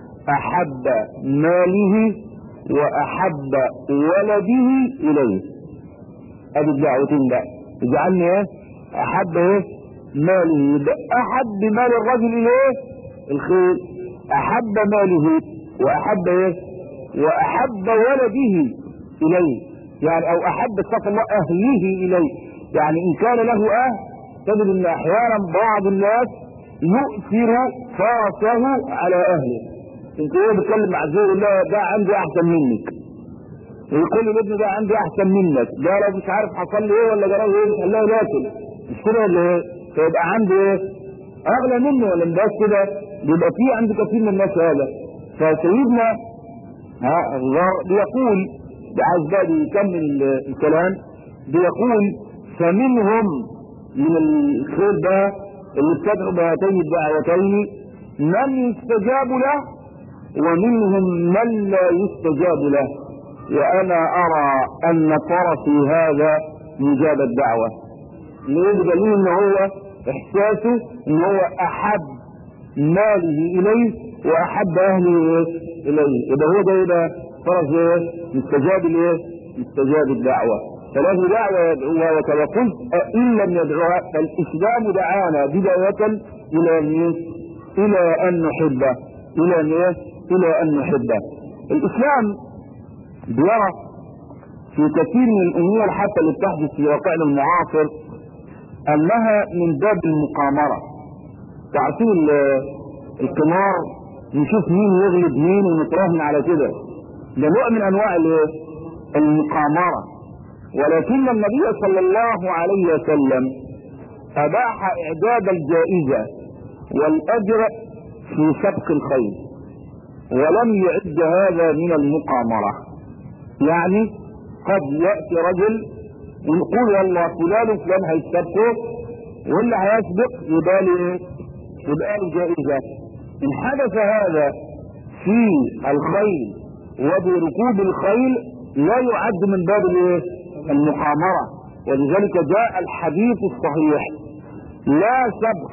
احب ماله واحب ولده اليه. ادي الدعوتين بقى، اجعلني ايه؟ احب ايه؟ ماله. احب مال الرجل اليه الخير، احب ماله واحب ايه؟ واحب ولده اليه، يعني او احب استغفر الله اهله اليه. يعني ان كان له اهل تجد ان احيانا بعض الناس يؤثر فرسه على اهله. انت ايه بتكلم مع الزوج يقول له ده عندي احسن منك، ويقول له ابنه ده عندي احسن منك، ده لو مش عارف حصل لي ايه ولا جرى له ايه خلاه ياكل، مش كده ولا ايه؟ فيبقى عنده ايه؟ اغلى منه ولا بس كده؟ بيبقى في عند كثير من الناس هذا. فسيدنا ها بيقول عايز بقى يكمل الكلام، بيقول فمنهم من الخير ده اللي ابتدعوا بهاتين الدعوتين من يستجاب له ومنهم من لا يستجاب له، وانا ارى ان طرفي هذا مجاب الدعوه. ليه؟ بدليل ان هو احساسه ان هو احب ماله اليه واحب اهله اليه، يبقى هو ده يبقى طرف ايه؟ مستجاب الايه؟ مستجاب الدعوه. فله دعوه يدعوها وتوكل ان لم يدعوها، فالاسلام دعانا بدايه الى ان الى ان نحبه، الى ان ايه؟ الى ان نحبه. الاسلام بيرى في كثير من الامور حتى اللي بتحدث في واقعنا المعاصر انها من باب المقامره. تعطيل القمار نشوف مين يغلب مين ونتراهن على كده، ده نوع من انواع المقامره. ولكن النبي صلى الله عليه وسلم اباح اعداد الجائزه والاجر في سبق الخير، ولم يعد هذا من المقامره. يعني قد ياتي رجل ويقول والله فلان فلان هيسبقه واللي هيسبق يبقى له يبقى له جائزه. ان حدث هذا في الخيل وبركوب الخيل لا يعد من باب المقامره. ولذلك جاء الحديث الصحيح لا سبق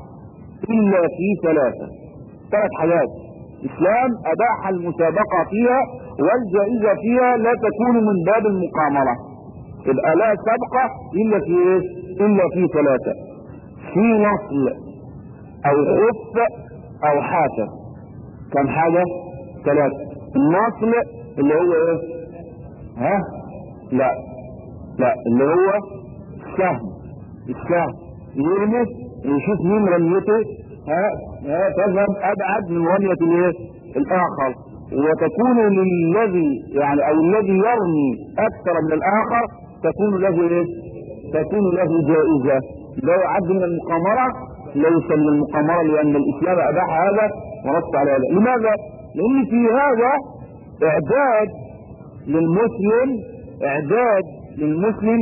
الا في ثلاثه، ثلاث حاجات الاسلام اباح المسابقه فيها والجائزه فيها لا تكون من باب المقامره. يبقى لا سبق الا في ايه؟ الا في ثلاثه، في نصل او خف او حافر. كم حاجه؟ ثلاثه. النصل اللي هو ايه؟ ها؟ لا لا اللي هو السهم. السهم يرمي ويشوف مين رميته ها ها تذهب ابعد من رميه الايه؟ الاخر، وتكون للذي يعني او الذي يرمي اكثر من الاخر تكون له ايه؟ تكون له جائزه. لا يعد من المقامره، ليس من المقامره، لان الاسلام اباح هذا ونص على هذا. لماذا؟ لان في هذا اعداد للمسلم، اعداد للمسلم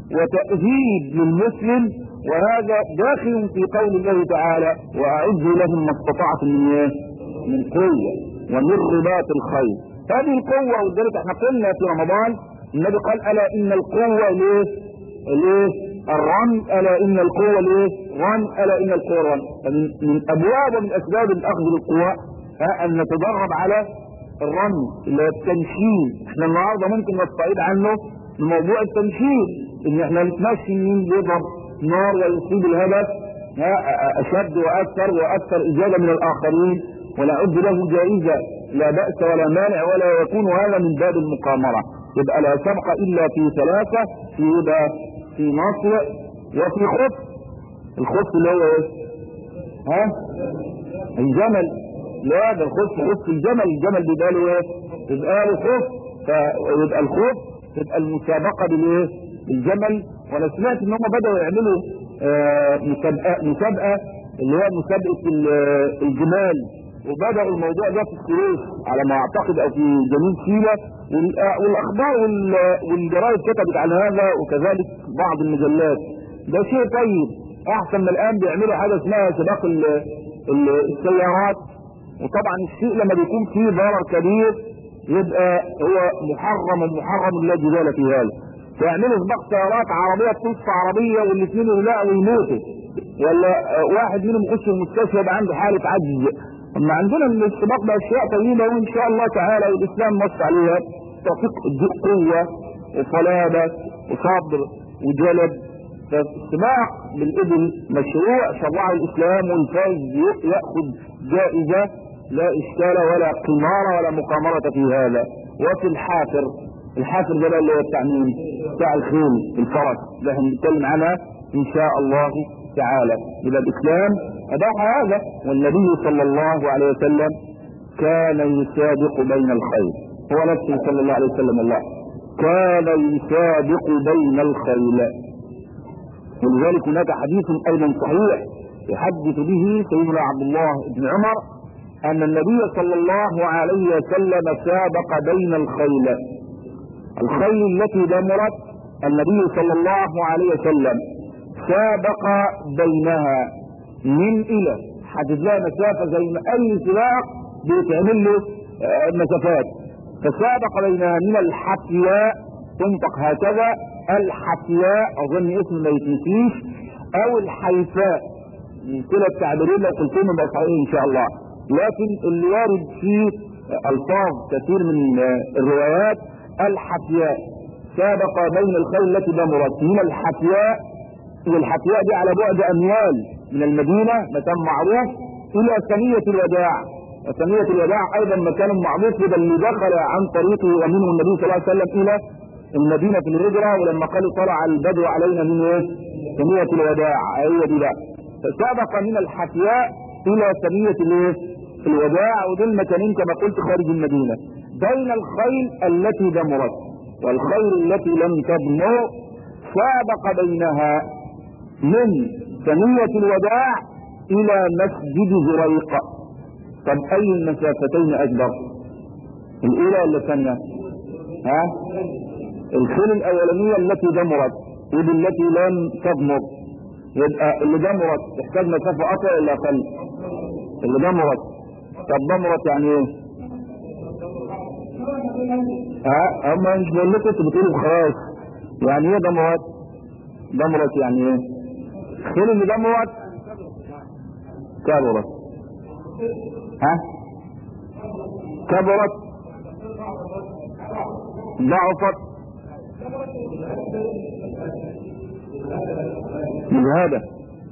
وتأهيب للمسلم، وهذا داخل في قول الله تعالى واعدوا لهم ما استطعتم من ايه؟ من قوه ومن رباط الخيل. هذه القوه، ولذلك احنا قلنا في رمضان النبي قال الا ان القوه ليه؟ ليه؟ الرمي. الا ان القوه ليه؟ رمي. الا ان القوه رمي. فمن من ابواب ومن اسباب الاخذ بالقوه ان نتدرب على الرمي اللي هو التنشين. احنا النهارده ممكن نستعيد عنه موضوع التنشين، ان احنا نتمشي مين يضرب نار ويصيب الهدف اشد واكثر واكثر اجابه من الاخرين، ونعد له جائزه لا باس ولا مانع، ولا يكون هذا من باب المقامره. يبقى لا سبق الا في ثلاثه، في يبقى في نصر وفي خف. الخف اللي هو ايه؟ ها؟ الجمل. لا ده الخف خف الجمل. الجمل بيبقى له ايه؟ بيبقى له خف. فيبقى الخف تبقى المسابقه بالايه؟ الجمل. وانا سمعت ان هم بداوا يعملوا آه مسابقه مسابقه اللي هي مسابقه الجمال، وبدأوا الموضوع ده في السويس على ما اعتقد او في جنوب سيناء، والاخبار والجرايد كتبت عن هذا وكذلك بعض المجلات. ده شيء طيب، احسن من الان بيعملوا حاجه اسمها سباق السيارات، وطبعا الشيء لما بيكون فيه ضرر كبير يبقى هو محرم ومحرم لا جدال في هذا. فيعملوا سباق سيارات، عربيه تنص عربيه والاثنين يلاقوا ويموتوا، ولا واحد منهم يخش المستشفى يبقى عنده حاله عجز. اما عندنا السباق ده اشياء طيبه، وان شاء الله تعالى والاسلام نص عليها توفيق قوه وصلابه وصبر وجلد. فالسباق بالابل مشروع شرعه الاسلام، والفائز ياخذ جائزه لا اشكال ولا قمار ولا مقامره في هذا. وفي الحافر، الحافر ده اللي هو بتاع مين؟ بتاع الخيل، الفرس، ده هنتكلم عنها ان شاء الله تعالى. يبقى الاسلام اباح هذا، والنبي صلى الله عليه وسلم كان يسابق بين الخيل، هو نفسه صلى الله عليه وسلم الله كان يسابق بين الخيل. ولذلك هناك حديث ايضا صحيح يحدث به سيدنا عبد الله بن عمر ان النبي صلى الله عليه وسلم سابق بين الخيل. الخيل التي دمرت النبي صلى الله عليه وسلم سابق بينها من الى، حدد لها مسافه زي ما اي سباق بيتعمل له مسافات، فسابق بينها من الحفياء، تنطق هكذا الحفياء، اظن اسم ما يتنسيش، او الحيفاء، كلا التعبيرين لو قلتهم يبقى صحيح ان شاء الله. لكن اللي وارد فيه الفاظ كثير من الروايات الحفياء، سابق بين الخيل التي دمرت من الحفياء، والحفياء دي على بعد اميال من المدينه، مكان معروف، الى ثنيه الوداع. وثنيه الوداع ايضا مكان معروف، يبقى اللي دخل عن طريقه ومنه النبي صلى الله عليه وسلم الى المدينه في الهجره، ولما قالوا طلع البدو علينا من ايه؟ ثنيه الوداع، هي دي بقى. فسابق من الحفياء الى ثنيه الايه؟ الوداع، ودول مكانين كما قلت خارج المدينه، بين الخيل التي دمرت والخيل التي لم تدمر. سابق بينها من ثنية الوداع الى مسجد زريق. طب اي المسافتين اكبر، الاولى ولا الثانية؟ ها؟ الخيل الاولانية التي دمرت ودي التي لم تدمر، يبقى اللي دمرت تحتاج مسافة اطول ولا اقل؟ اللي دمرت. طب دمرت يعني ايه؟ ها؟ اما مش بقول لكم انتوا بتقولوا خلاص، يعني ايه دمرت؟ دمرت يعني ايه؟ الخيل اللي دمرت كبرت. ها؟ كبرت، ضعفت، مجهدة.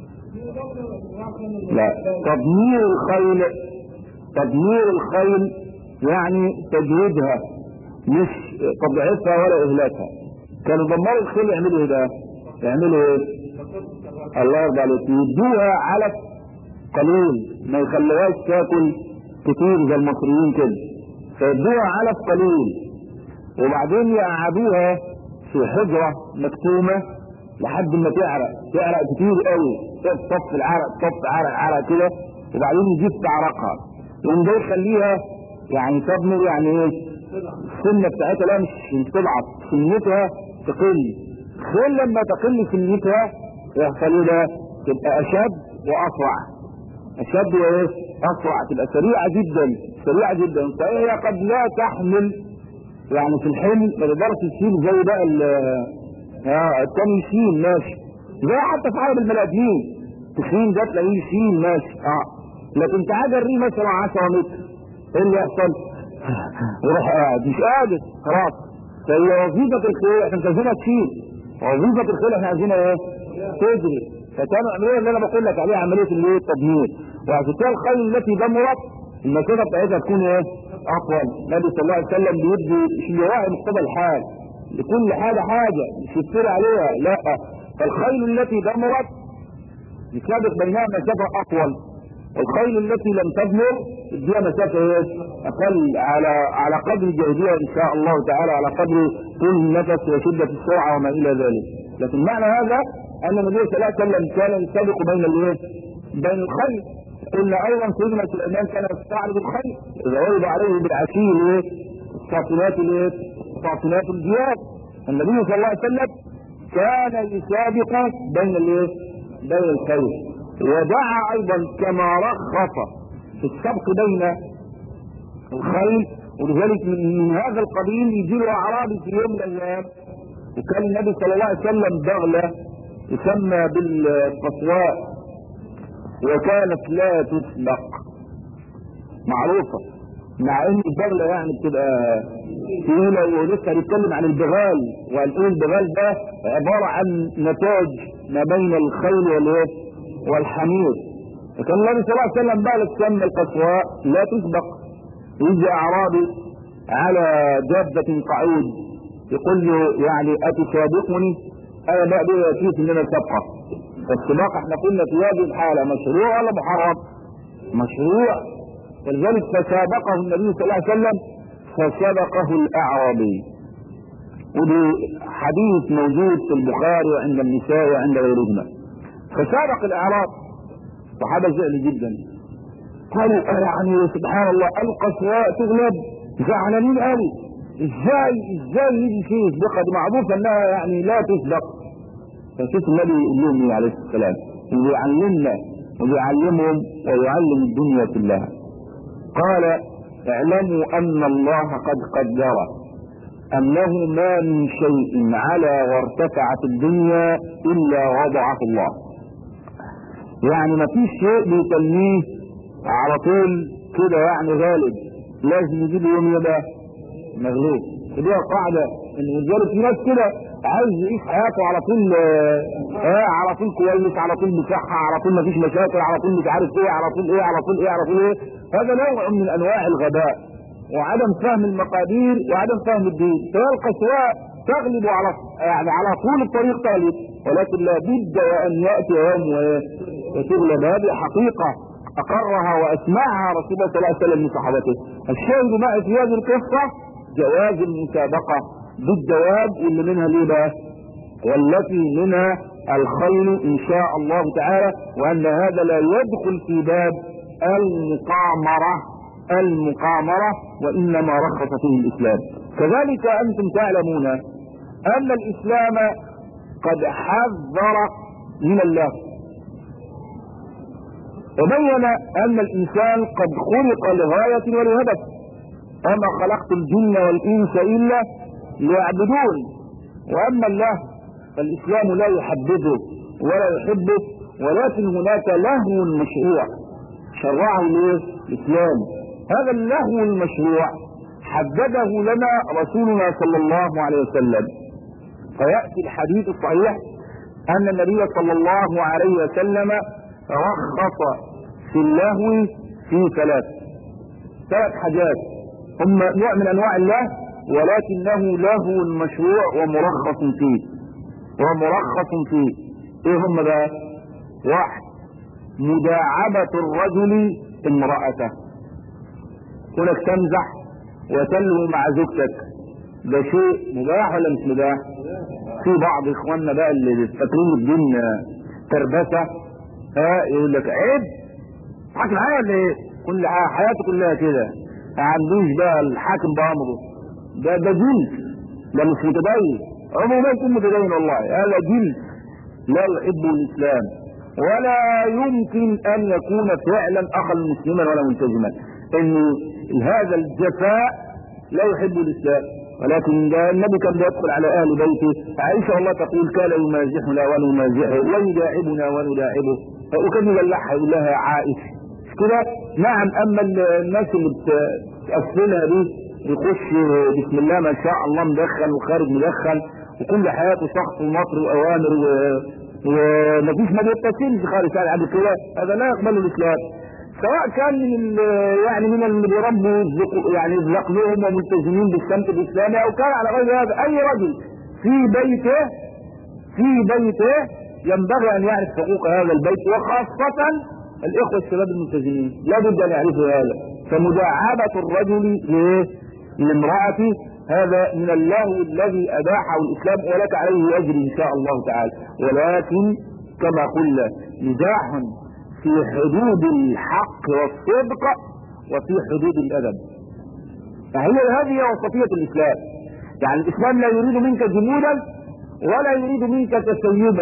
لا، تدمير الخيل، تدمير الخيل يعني تجويدها، مش تضعيفها ولا اهلاكها. كانوا دمروا الخيل يعملوا ايه ده؟ يعملوا ايه؟ الله يرضى عليك، يدوها علف قليل، ما يخلوهاش تاكل كتير زي المصريين كده، فيدوها علف قليل، وبعدين يقعدوها في حجره مكتومه لحد ما تعرق، تعرق كتير قوي، تصف العرق، تصف عرق عرق كده، وبعدين يجيب تعرقها، يقوم ده يخليها يعني تضمر، يعني ايه؟ السنه بتاعتها لا مش تضعف، سنتها تقل. خيل لما تقل سنتها يحصل ايه ده؟ تبقى اشد واسرع، اشد وايه؟ اسرع، تبقى سريعه جدا، سريعه جدا. فهي قد لا تحمل يعني في الحمل، ما تقدرش تشيل زي بقى اه التاني يشيل ماشي، زي حتى في عالم البني ادمين تخين ده تلاقيه يشيل ماشي اه، لكن تعال جريه مثلا عشرة متر، ايه اللي يحصل؟ يروح قاعد مش قادر خلاص. فهي وظيفه الخيل احنا مش عايزينها تشيل، وظيفه الخيل احنا عايزينها ايه؟ تجري. فكانوا عمليه اللي انا بقول لك عليها عمليه الايه؟ التدمير. وعشان كده الخيل التي دمرت المسافه بتاعتها تكون ايه؟ اطول. النبي صلى الله عليه وسلم بيدي شيوعي مقتضى الحال، لكل حاجه حاجه مش يفتري عليها، لا. فالخيل التي دمرت يسابق بينها مسافه اطول، والخيل التي لم تدمر اديها مسافه ايه؟ اقل، على على قدر جهدها ان شاء الله تعالى، على قدر طول النفس وشده السرعه وما الى ذلك. لكن معنى هذا ان النبي صلى الله عليه وسلم كان يسابق بين الايه؟ بين الخيل. قلنا ايضا سيدنا سليمان كان يستعرض الخير اذا عرض عليه بالعشي الايه؟ الصافنات الايه؟ الصافنات الجياد. النبي صلى الله عليه وسلم كان يسابق بين الايه؟ بين الخير. ودعا ايضا كما رخص في السبق بين الخير، ولذلك من, من هذا القبيل يجي له اعرابي في يوم من الايام، وكان النبي صلى الله عليه وسلم بغله يسمى بالقصواء، وكانت لا تسبق معروفه، مع ان البغله يعني بتبقى ثقيله. ولسه هنتكلم عن البغال، وهنقول البغال ده عباره عن نتاج ما بين الخيل والايه؟ والحمير. فكان النبي صلى الله عليه وسلم بغله تسمى القصواء لا تسبق. يجي اعرابي على دابه قعود يقول له يعني اتسابقني؟ انا بقى بيه يكيف ان انا سابقه. فالسباق احنا قلنا في هذه الحاله مشروع ولا محرم؟ مشروع. ولذلك فسابقه النبي صلى الله عليه وسلم فسبقه الاعرابي. ودي حديث موجود في البخاري وعند النساء وعند غيرهما. فسابق الاعراب، صحابه زعلوا جدا، قالوا يعني سبحان الله القصواء تغلب، زعلانين قوي، ازاي ازاي يجي فيه سبقه؟ دي معروفه انها يعني لا تسبق. فشوف النبي يقول لهم ايه عليه السلام، ويعلمنا ويعلمهم ويعلم الدنيا كلها. قال اعلموا ان الله قد قدر انه ما من شيء على وارتفعت الدنيا الا وضعه الله. يعني ما فيش شيء بيسميه على طول كده يعني غالب، لازم يجيب يوم يبقى مغلوب. ودي قاعده ان ولذلك في ناس كده عايز يعيش حياته على طول اه على طول كويس، على طول بصحه، على طول ما فيش مشاكل، على طول مش عارف ايه، على طول ايه على طول ايه على طول ايه. هذا نوع من انواع الغباء وعدم فهم المقادير وعدم فهم الدين. فهي القسواء تغلب على يعني على طول الطريق تغلب، ولكن لا بد وان ياتي يوم وتغلب. هذه حقيقه اقرها واسمعها رسول الله صلى الله عليه وسلم من صحابته. الشاهد معي في هذه القصه جواز المسابقه بالدواب، واللي منها ليه بقى؟ والتي منها الخيل ان شاء الله تعالى، وان هذا لا يدخل في باب المقامره المقامره وانما رخص فيه الاسلام. كذلك انتم تعلمون ان الاسلام قد حذر من الله، وبين ان الانسان قد خلق لغايه ولهدف، وما خلقت الجن والانس الا ليعبدون. واما الله فالاسلام لا يحببه ولا يحبه، ولكن هناك لهو مشروع شرعه ليه الاسلام. هذا اللهو المشروع حدده لنا رسولنا صلى الله عليه وسلم. فياتي الحديث الصحيح ان النبي صلى الله عليه وسلم رخص في اللهو في ثلاث ثلاث حاجات، هم نوع من انواع الله ولكنه لهو مشروع ومرخص فيه ومرخص فيه. ايه هم بقى؟ واحد، مداعبة الرجل امرأته، كونك تمزح وتلهو مع زوجتك، ده شيء مباح ولا مش مباح؟ في بعض اخواننا بقى اللي فاكرين الدين تربسه، ها يقول لك عيب حاكم معايا ولا ايه؟ كل حياته كلها كده، ما عندوش بقى الحاكم بامره، ده ده جنس، ده مش متدين، عمره ما يكون متدين والله، هذا جنس لا يحبه الاسلام، ولا يمكن ان يكون فعلا اخا مسلما ولا ملتزما. ان هذا الجفاء لا يحبه الاسلام. ولكن ده النبي كان بيدخل على اهل بيته، عائشه والله تقول كان يمازحنا ونمازحه ويداعبنا ونداعبه، وكان يلحها يقول لها يا عائشه كده. نعم. اما الناس اللي بتقفلها دي يخش بسم الله ما شاء الله مدخن وخارج مدخن وكل حياته شخص ومطر واوامر ومفيش ما بيتصلش خالص على كده، هذا لا يقبل الاسلام. سواء كان من يعني من اللي بيربوا يعني ذقنهم وملتزمين بالسمت الاسلامي، او كان على غير هذا اي رجل في بيته في بيته ينبغي ان يعرف حقوق هذا البيت، وخاصه الاخوه الشباب الملتزمين لا بد ان يعرفوا هذا. فمداعبه الرجل لامراته هذا من اللهو الذي اباحه الاسلام، ولك عليه اجر ان شاء الله تعالى. ولكن كما قلنا مزاح في حدود الحق والصدق وفي حدود الادب. فهي هذه وسطية الاسلام. يعني الاسلام لا يريد منك جمودا ولا يريد منك تسيبا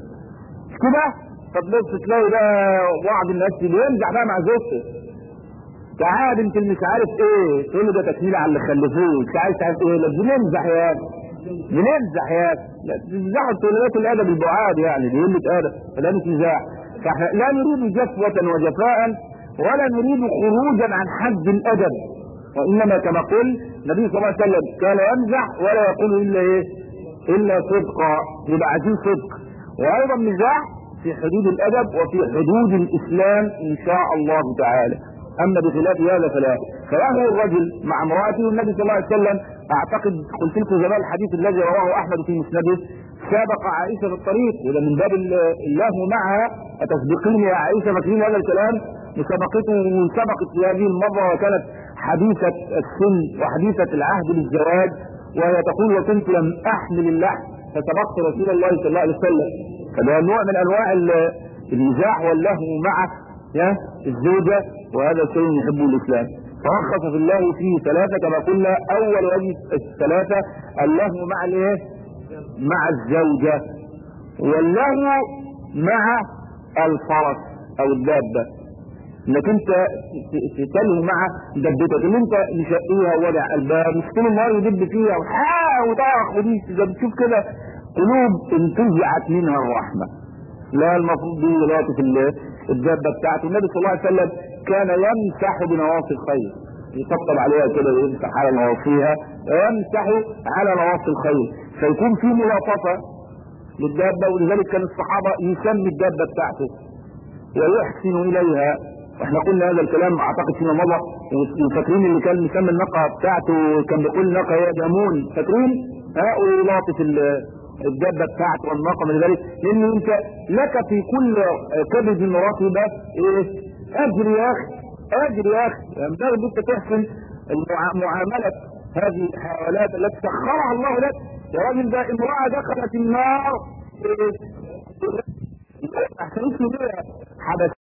كده. طب بص تلاقي بقى بعض الناس بينزع بقى مع زوجته، تعال انت مش عارف ايه، تقول له ده تكميل على اللي خلفوه، مش عارف تعرف ايه، لا بنمزح يا اخي بنمزح يا اخي، لا تمزحوا التوليات الادب البعاد، يعني دي قله ادب، فده مش مزاح. فاحنا لا نريد جفوة وجفاء ولا نريد خروجا عن حد الادب، وانما كما قل النبي صلى الله عليه وسلم كان يمزح ولا يقول الا ايه؟ الا صدقا، يبقى عايزين صدق. وايضا مزاح في حدود الادب وفي حدود الاسلام ان شاء الله تعالى. اما بخلاف هذا فلا. فيهوى الرجل مع امراته، والنبي صلى الله عليه وسلم اعتقد قلت لكم زمان الحديث الذي رواه احمد في مسنده، سابق عائشه في الطريق، وده من باب اللهو معها، اتسبقين يا عائشه، فاكرين هذا الكلام؟ مسابقته سبقت في هذه المره، وكانت حديثه السن وحديثه العهد بالزواج، وهي تقول وكنت لم احمل اللحم فسبقت رسول الله صلى الله عليه وسلم. فده نوع من انواع المزاح واللهو مع يا الزوجه، وهذا شيء يحبه الاسلام. فرخص في الله فيه ثلاثه كما قلنا. اول وجه الثلاثه اللهو مع الايه؟ مع الزوجه، واللهو مع الفرس او الدابه، انك انت تتلهو مع دبتك اللي انت مشقيها ووضع الباب مش طول النهار يدب فيها وحااه وطاخ ودي، بتشوف كده قلوب انتزعت منها الرحمه. لا، المفروض دي يلاطف الدابه بتاعته. النبي صلى الله عليه وسلم كان يمسح بنواصي الخيل، يطبطب عليها كده ويمسح على نواصيها، ويمسح على نواصي الخيل، فيكون في ملاطفه للدابه. ولذلك كان الصحابه يسمي الدابه بتاعته ويحسن اليها. واحنا قلنا هذا الكلام اعتقد فيما مضى، وفاكرين اللي كان مسمي الناقه بتاعته كان بيقول ناقه يا جامون، فاكرين؟ ها، ويلاطف الدابه بتاعته والناقه من ذلك، لان انت لك في كل كبد رطبه ايه؟ اجر يا اخي، اجر يا اخي. ينبغي انك تحسن معامله هذه الحيوانات التي سخرها الله لك. يا راجل ده امراه دخلت النار احسنت ليه؟ حبس